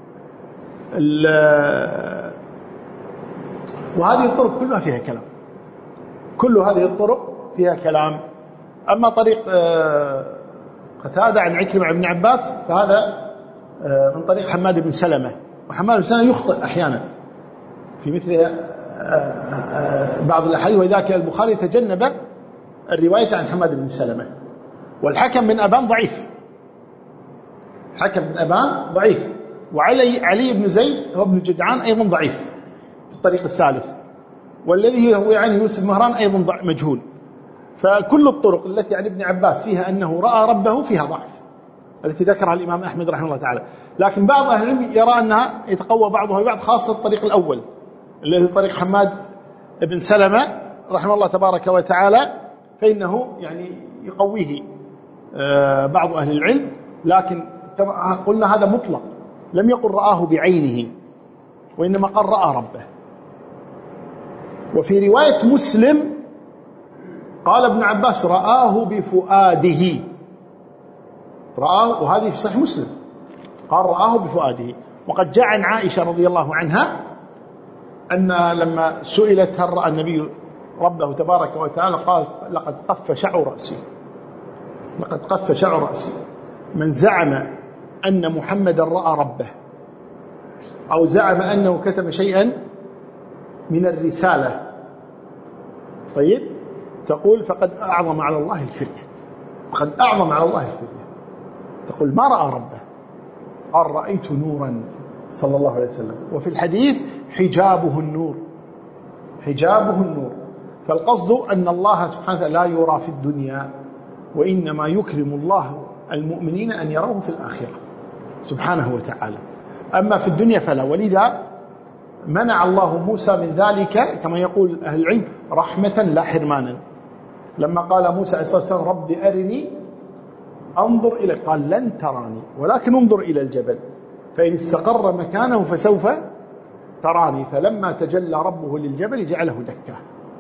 وهذه الطرق كلها فيها كلام، كل هذه الطرق فيها كلام. أما طريق قتادة عن عكرمة عن ابن عباس فهذا من طريق حماد بن سلمة، وحماد بن سلمة يخطئ أحيانا في مثل بعض الأحاديث، وذاك البخاري تجنب الرواية عن حماد بن سلمة. والحكم بن أبان ضعيف، حكم بن أبان ضعيف، وعلي علي بن زيد هو ابن جدعان أيضا ضعيف في الطريق الثالث، والذي هو يعني يوسف مهران أيضا مجهول. فكل الطرق التي عن ابن عباس فيها أنه رأى ربه فيها ضعف، التي ذكرها الإمام أحمد رحمه الله تعالى. لكن بعض أهل العلم يرى أنها يتقوى بعضها ببعض، خاصة الطريق الأول الذي طريق حماد بن سلمة رحمه الله تبارك وتعالى، فإنه يعني يقويه بعض أهل العلم. لكن كما قلنا هذا مطلق، لم يقل رآه بعينه، وإنما قال رأى ربه. وفي رواية مسلم قال ابن عباس رآه بفؤاده، رآه، وهذه في صحيح مسلم قال رآه بفؤاده. وقد جاء عن عائشة رضي الله عنها أن لما سئلت هل رأى النبي ربه تبارك وتعالى قال لقد قف شعر رأسي، لقد قف شعر رأسي. من زعم أن محمدا رأى ربه أو زعم أنه كتم شيئا من الرسالة، طيب، تقول فقد أعظم على الله الفرية، فقد أعظم على الله الفرية. تقول ما رأى ربه، قال رأيت نورا صلى الله عليه وسلم. وفي الحديث حجابه النور، حجابه النور. فالقصد أن الله سبحانه وتعالى لا يرى في الدنيا، وإنما يكرم الله المؤمنين أن يروه في الآخرة سبحانه وتعالى. أما في الدنيا فلا. ولذا منع الله موسى من ذلك كما يقول أهل العلم رحمة لا حرمانا. لما قال موسى عليه الصلاة والسلام رب أرني انظر إلى، قال لن تراني ولكن انظر إلى الجبل فإن استقر مكانه فسوف تراني. فلما تجلى ربه للجبل جعله دكا.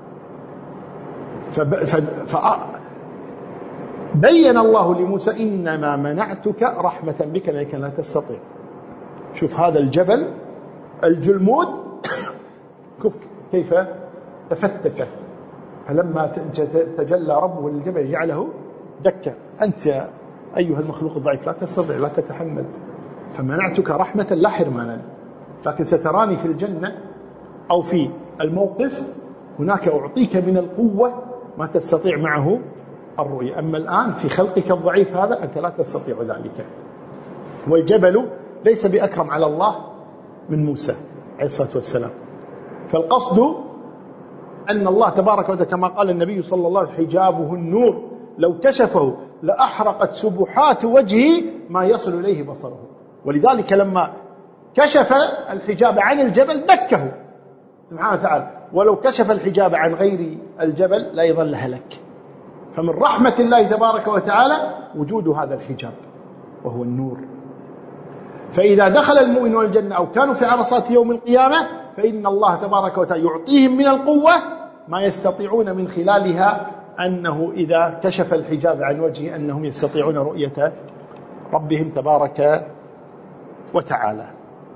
فبين الله لموسى إنما منعتك رحمة بك لكن لا تستطيع. شوف هذا الجبل الجلمود كيف تفتك، فلما تجلى ربه للجبل جعله دكا. أنت يا أيها المخلوق الضعيف لا تستطيع، لا تتحمل، فمنعتك رحمة لا حرمانا، لكن ستراني في الجنة أو في الموقف هناك أعطيك من القوة ما تستطيع معه الرؤية. أما الآن في خلقك الضعيف هذا أنت لا تستطيع ذلك. والجبل ليس بأكرم على الله من موسى عليه الصلاة والسلام. فالقصد أن الله تبارك وتعالى كما قال النبي صلى الله عليه وسلم حجابه النور لو كشفه لأحرقت سبحات وجهه ما يصل إليه بصره. ولذلك لما كشف الحجاب عن الجبل دكه سبحانه وتعالى، ولو كشف الحجاب عن غير الجبل لا يظل هلك. فمن رحمة الله تبارك وتعالى وجود هذا الحجاب وهو النور. فإذا دخل المؤمنون الجنة أو كانوا في عرصات يوم القيامة فإن الله تبارك وتعالى يعطيهم من القوة ما يستطيعون من خلالها أنه إذا كشف الحجاب عن وجهه أنهم يستطيعون رؤية ربهم تبارك وتعالى.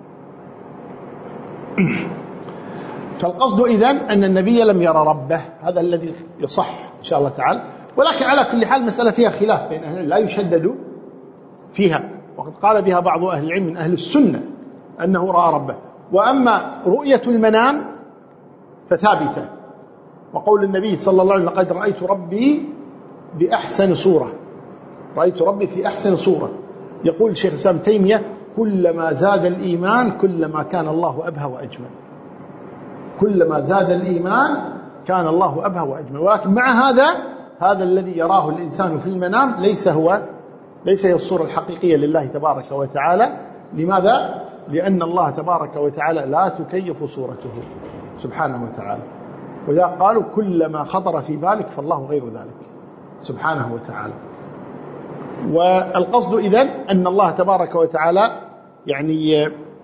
فالقصد إذن أن النبي لم يرى ربه، هذا الذي يصح إن شاء الله تعالى. ولكن على كل حال مسألة فيها خلاف بين أهل، لا يشدد فيها، وقد قال بها بعض أهل العلم من أهل السنة أنه رأى ربه. وأما رؤية المنام فثابتة، وقول النبي صلى الله عليه وسلم لقد رأيت ربي بأحسن صورة، رأيت ربي في أحسن صورة. يقول الشيخ الإسلام تيمية كلما زاد الإيمان كلما كان الله أبهى وأجمل، كلما زاد الإيمان كان الله أبهى وأجمل. ولكن مع هذا هذا الذي يراه الإنسان في المنام ليس هو ليس هي الصورة الحقيقية لله تبارك وتعالى. لماذا؟ لأن الله تبارك وتعالى لا تكيف صورته سبحانه وتعالى. وإذا قالوا كلما خطر في بالك فالله غير ذلك سبحانه وتعالى. والقصد إذن أن الله تبارك وتعالى يعني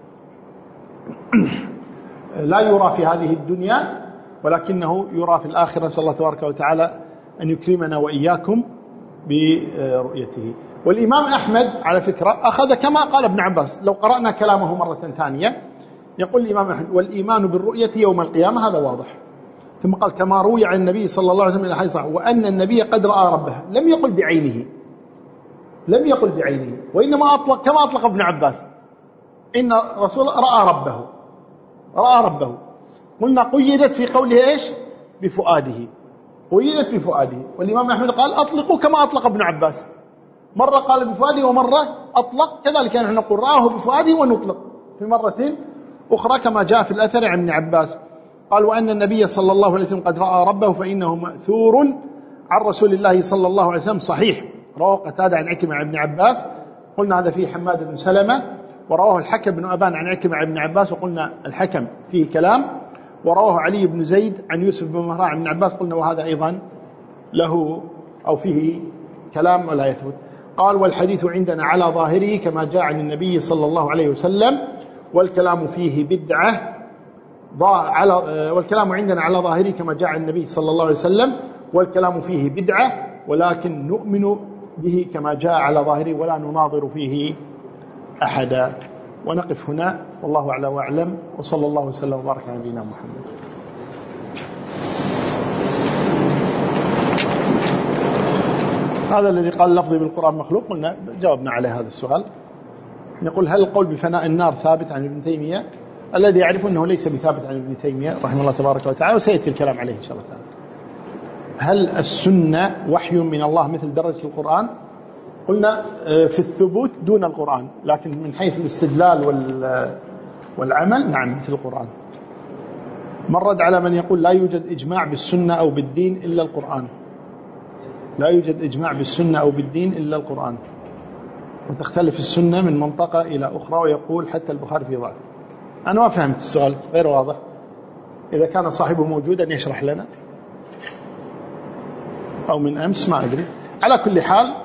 لا يرى في هذه الدنيا ولكنه يرى في الآخرة. نسأل الله تبارك وتعالى أن يكرمنا وإياكم برؤيته. والإمام أحمد على فكرة أخذ كما قال ابن عباس، لو قرأنا كلامه مرة ثانية يقول الإمام أحمد والإيمان بالرؤية يوم القيامة، هذا واضح. ثم قال كما روي عن النبي صلى الله عليه وسلم إلى حديث وأن النبي قد رأى ربه، لم يقل بعينه، لم يقل بعينه، وإنما أطلق كما أطلق ابن عباس إن الرسول رأى ربه، رأى ربه. قلنا قيدت في قوله إيش؟ بفؤاده، قيدت بفؤاده. والإمام أحمد قال أطلقوا كما أطلق ابن عباس، مرة قال بفؤاده ومرة أطلق، كذلك نحن نقول رآه بفؤاده ونطلق في مرة أخرى كما جاء في الأثر عن ابن عباس. قال وأن النبي صلى الله عليه وسلم قد رأى ربه فإنه مأثور عن رسول الله صلى الله عليه وسلم صحيح. رواه قتادة عن عكرمة عن ابن عباس، قلنا هذا فيه حماد بن سلمة. ورواه الحكم بن أبان عن عكرمة عن ابن عباس، وقلنا الحكم فيه كلام. ورواه علي بن زيد عن يوسف بن مهراء عن ابن عباس، قلنا وهذا أيضا له أو فيه كلام ولا يثبت. قال والحديث عندنا على ظاهره كما جاء عن النبي صلى الله عليه وسلم والكلام فيه بدعة على والكلام عندنا على ظاهره كما جاء عن النبي صلى الله عليه وسلم والكلام فيه بدعة، ولكن نؤمن به كما جاء على ظاهره ولا نناظر فيه أحدا. ونقف هنا والله أعلى وأعلم، وصلى الله وسلم وبارك على نبينا محمد. هذا الذي قال لفظي بالقرآن مخلوق، قلنا جاوبنا على هذا السؤال. يقول هل القول بفناء النار ثابت عن ابن تيمية؟ الذي يعرف أنه ليس بثابت عن ابن تيمية رحمه الله تبارك وتعالى، وسيأتي الكلام عليه إن شاء الله تعالى. هل السنة وحي من الله مثل درجة القرآن؟ قلنا في الثبوت دون القرآن، لكن من حيث الاستدلال والعمل نعم مثل القرآن. مرد على من يقول لا يوجد إجماع بالسنة أو بالدين إلا القرآن، لا يوجد إجماع بالسنة أو بالدين إلا القرآن، وتختلف السنة من منطقة إلى أخرى، ويقول حتى البخاري في ضعف. أنا ما فهمت السؤال، غير واضح. إذا كان صاحبه موجودا يشرح لنا، أو من أمس ما أدري. على كل حال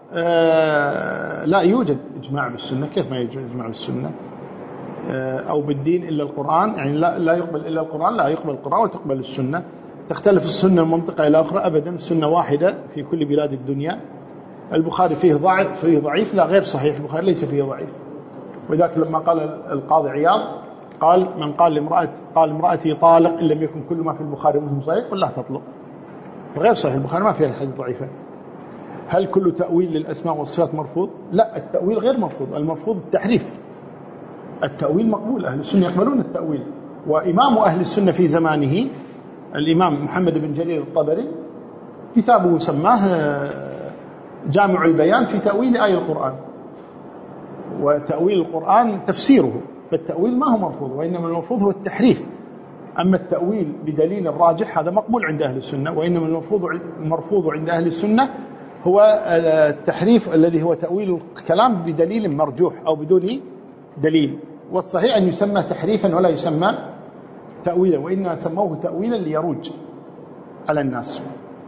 آه لا يوجد إجماع بالسنة. كيف ما يوجد إجماع بالسنة آه أو بالدين إلا القرآن؟ يعني لا, لا يقبل إلا القرآن، لا يقبل القرآن وتقبل السنة. تختلف السنة من منطقة إلى أخرى؟ أبدا، السنة واحدة في كل بلاد الدنيا. البخاري فيه ضعف، فيه ضعيف؟ لا، غير صحيح، البخاري ليس فيه ضعيف. وذاك لما قال القاضي عياض قال من قال لامرأة قال امرأتي طالق إن لم يكن كل ما في البخاري ومسلم صحيح قل لا تطلق. غير صحيح، البخاري ما فيه حديث ضعيفة. هل كل تأويل للأسماء والصفات مرفوض؟ لا، التأويل غير مرفوض، المرفوض التحريف. التأويل مقبول، أهل السنة يقبلون التأويل. وإمام أهل السنة في زمانه الإمام محمد بن جرير الطبري كتابه سماه جامع البيان في تأويل آية القرآن، وتأويل القرآن تفسيره. فالتأويل ما هو مرفوض، وإنما المرفوض هو التحريف. أما التأويل بدليل الراجح هذا مقبول عند أهل السنة، وإنما المرفوض المرفوض عند أهل السنة هو التحريف الذي هو تأويل الكلام بدليل مرجوح أو بدون دليل. والصحيح أن يسمى تحريفا ولا يسمى تأويلا، وإنما سموه تأويلا ليروج على الناس.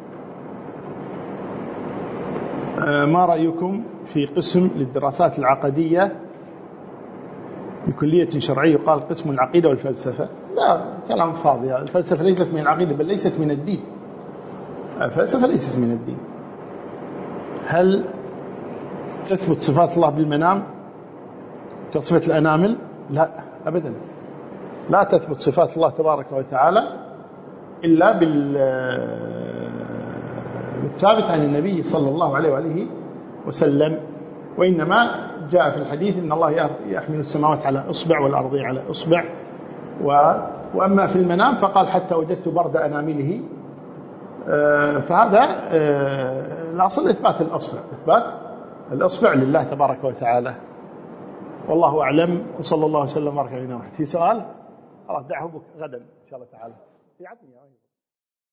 ما رأيكم في قسم للدراسات العقدية بكلية شرعية يقال قسم العقيدة والفلسفة؟ لا، كلام فاضي. الفلسفة ليست من العقيدة بل ليست من الدين. الفلسفة ليست من الدين. هل تثبت صفات الله بالمنام كصفة الأنامل؟ لا أبدا، لا تثبت صفات الله تبارك وتعالى إلا بالثابت عن النبي صلى الله عليه وآله وسلم. وإنما جاء في الحديث إن الله يحمل السماوات على إصبع والأرض على إصبع. وأما في المنام فقال حتى وجدت برد أنامله. فهذا الأصل إثبات الأصبع، إثبات الأصبع لله تبارك وتعالى. والله أعلم، وصلى الله وسلم وبارك على نبينا محمد. في سؤال؟ خلاص دعه غدا إن شاء الله تعالى.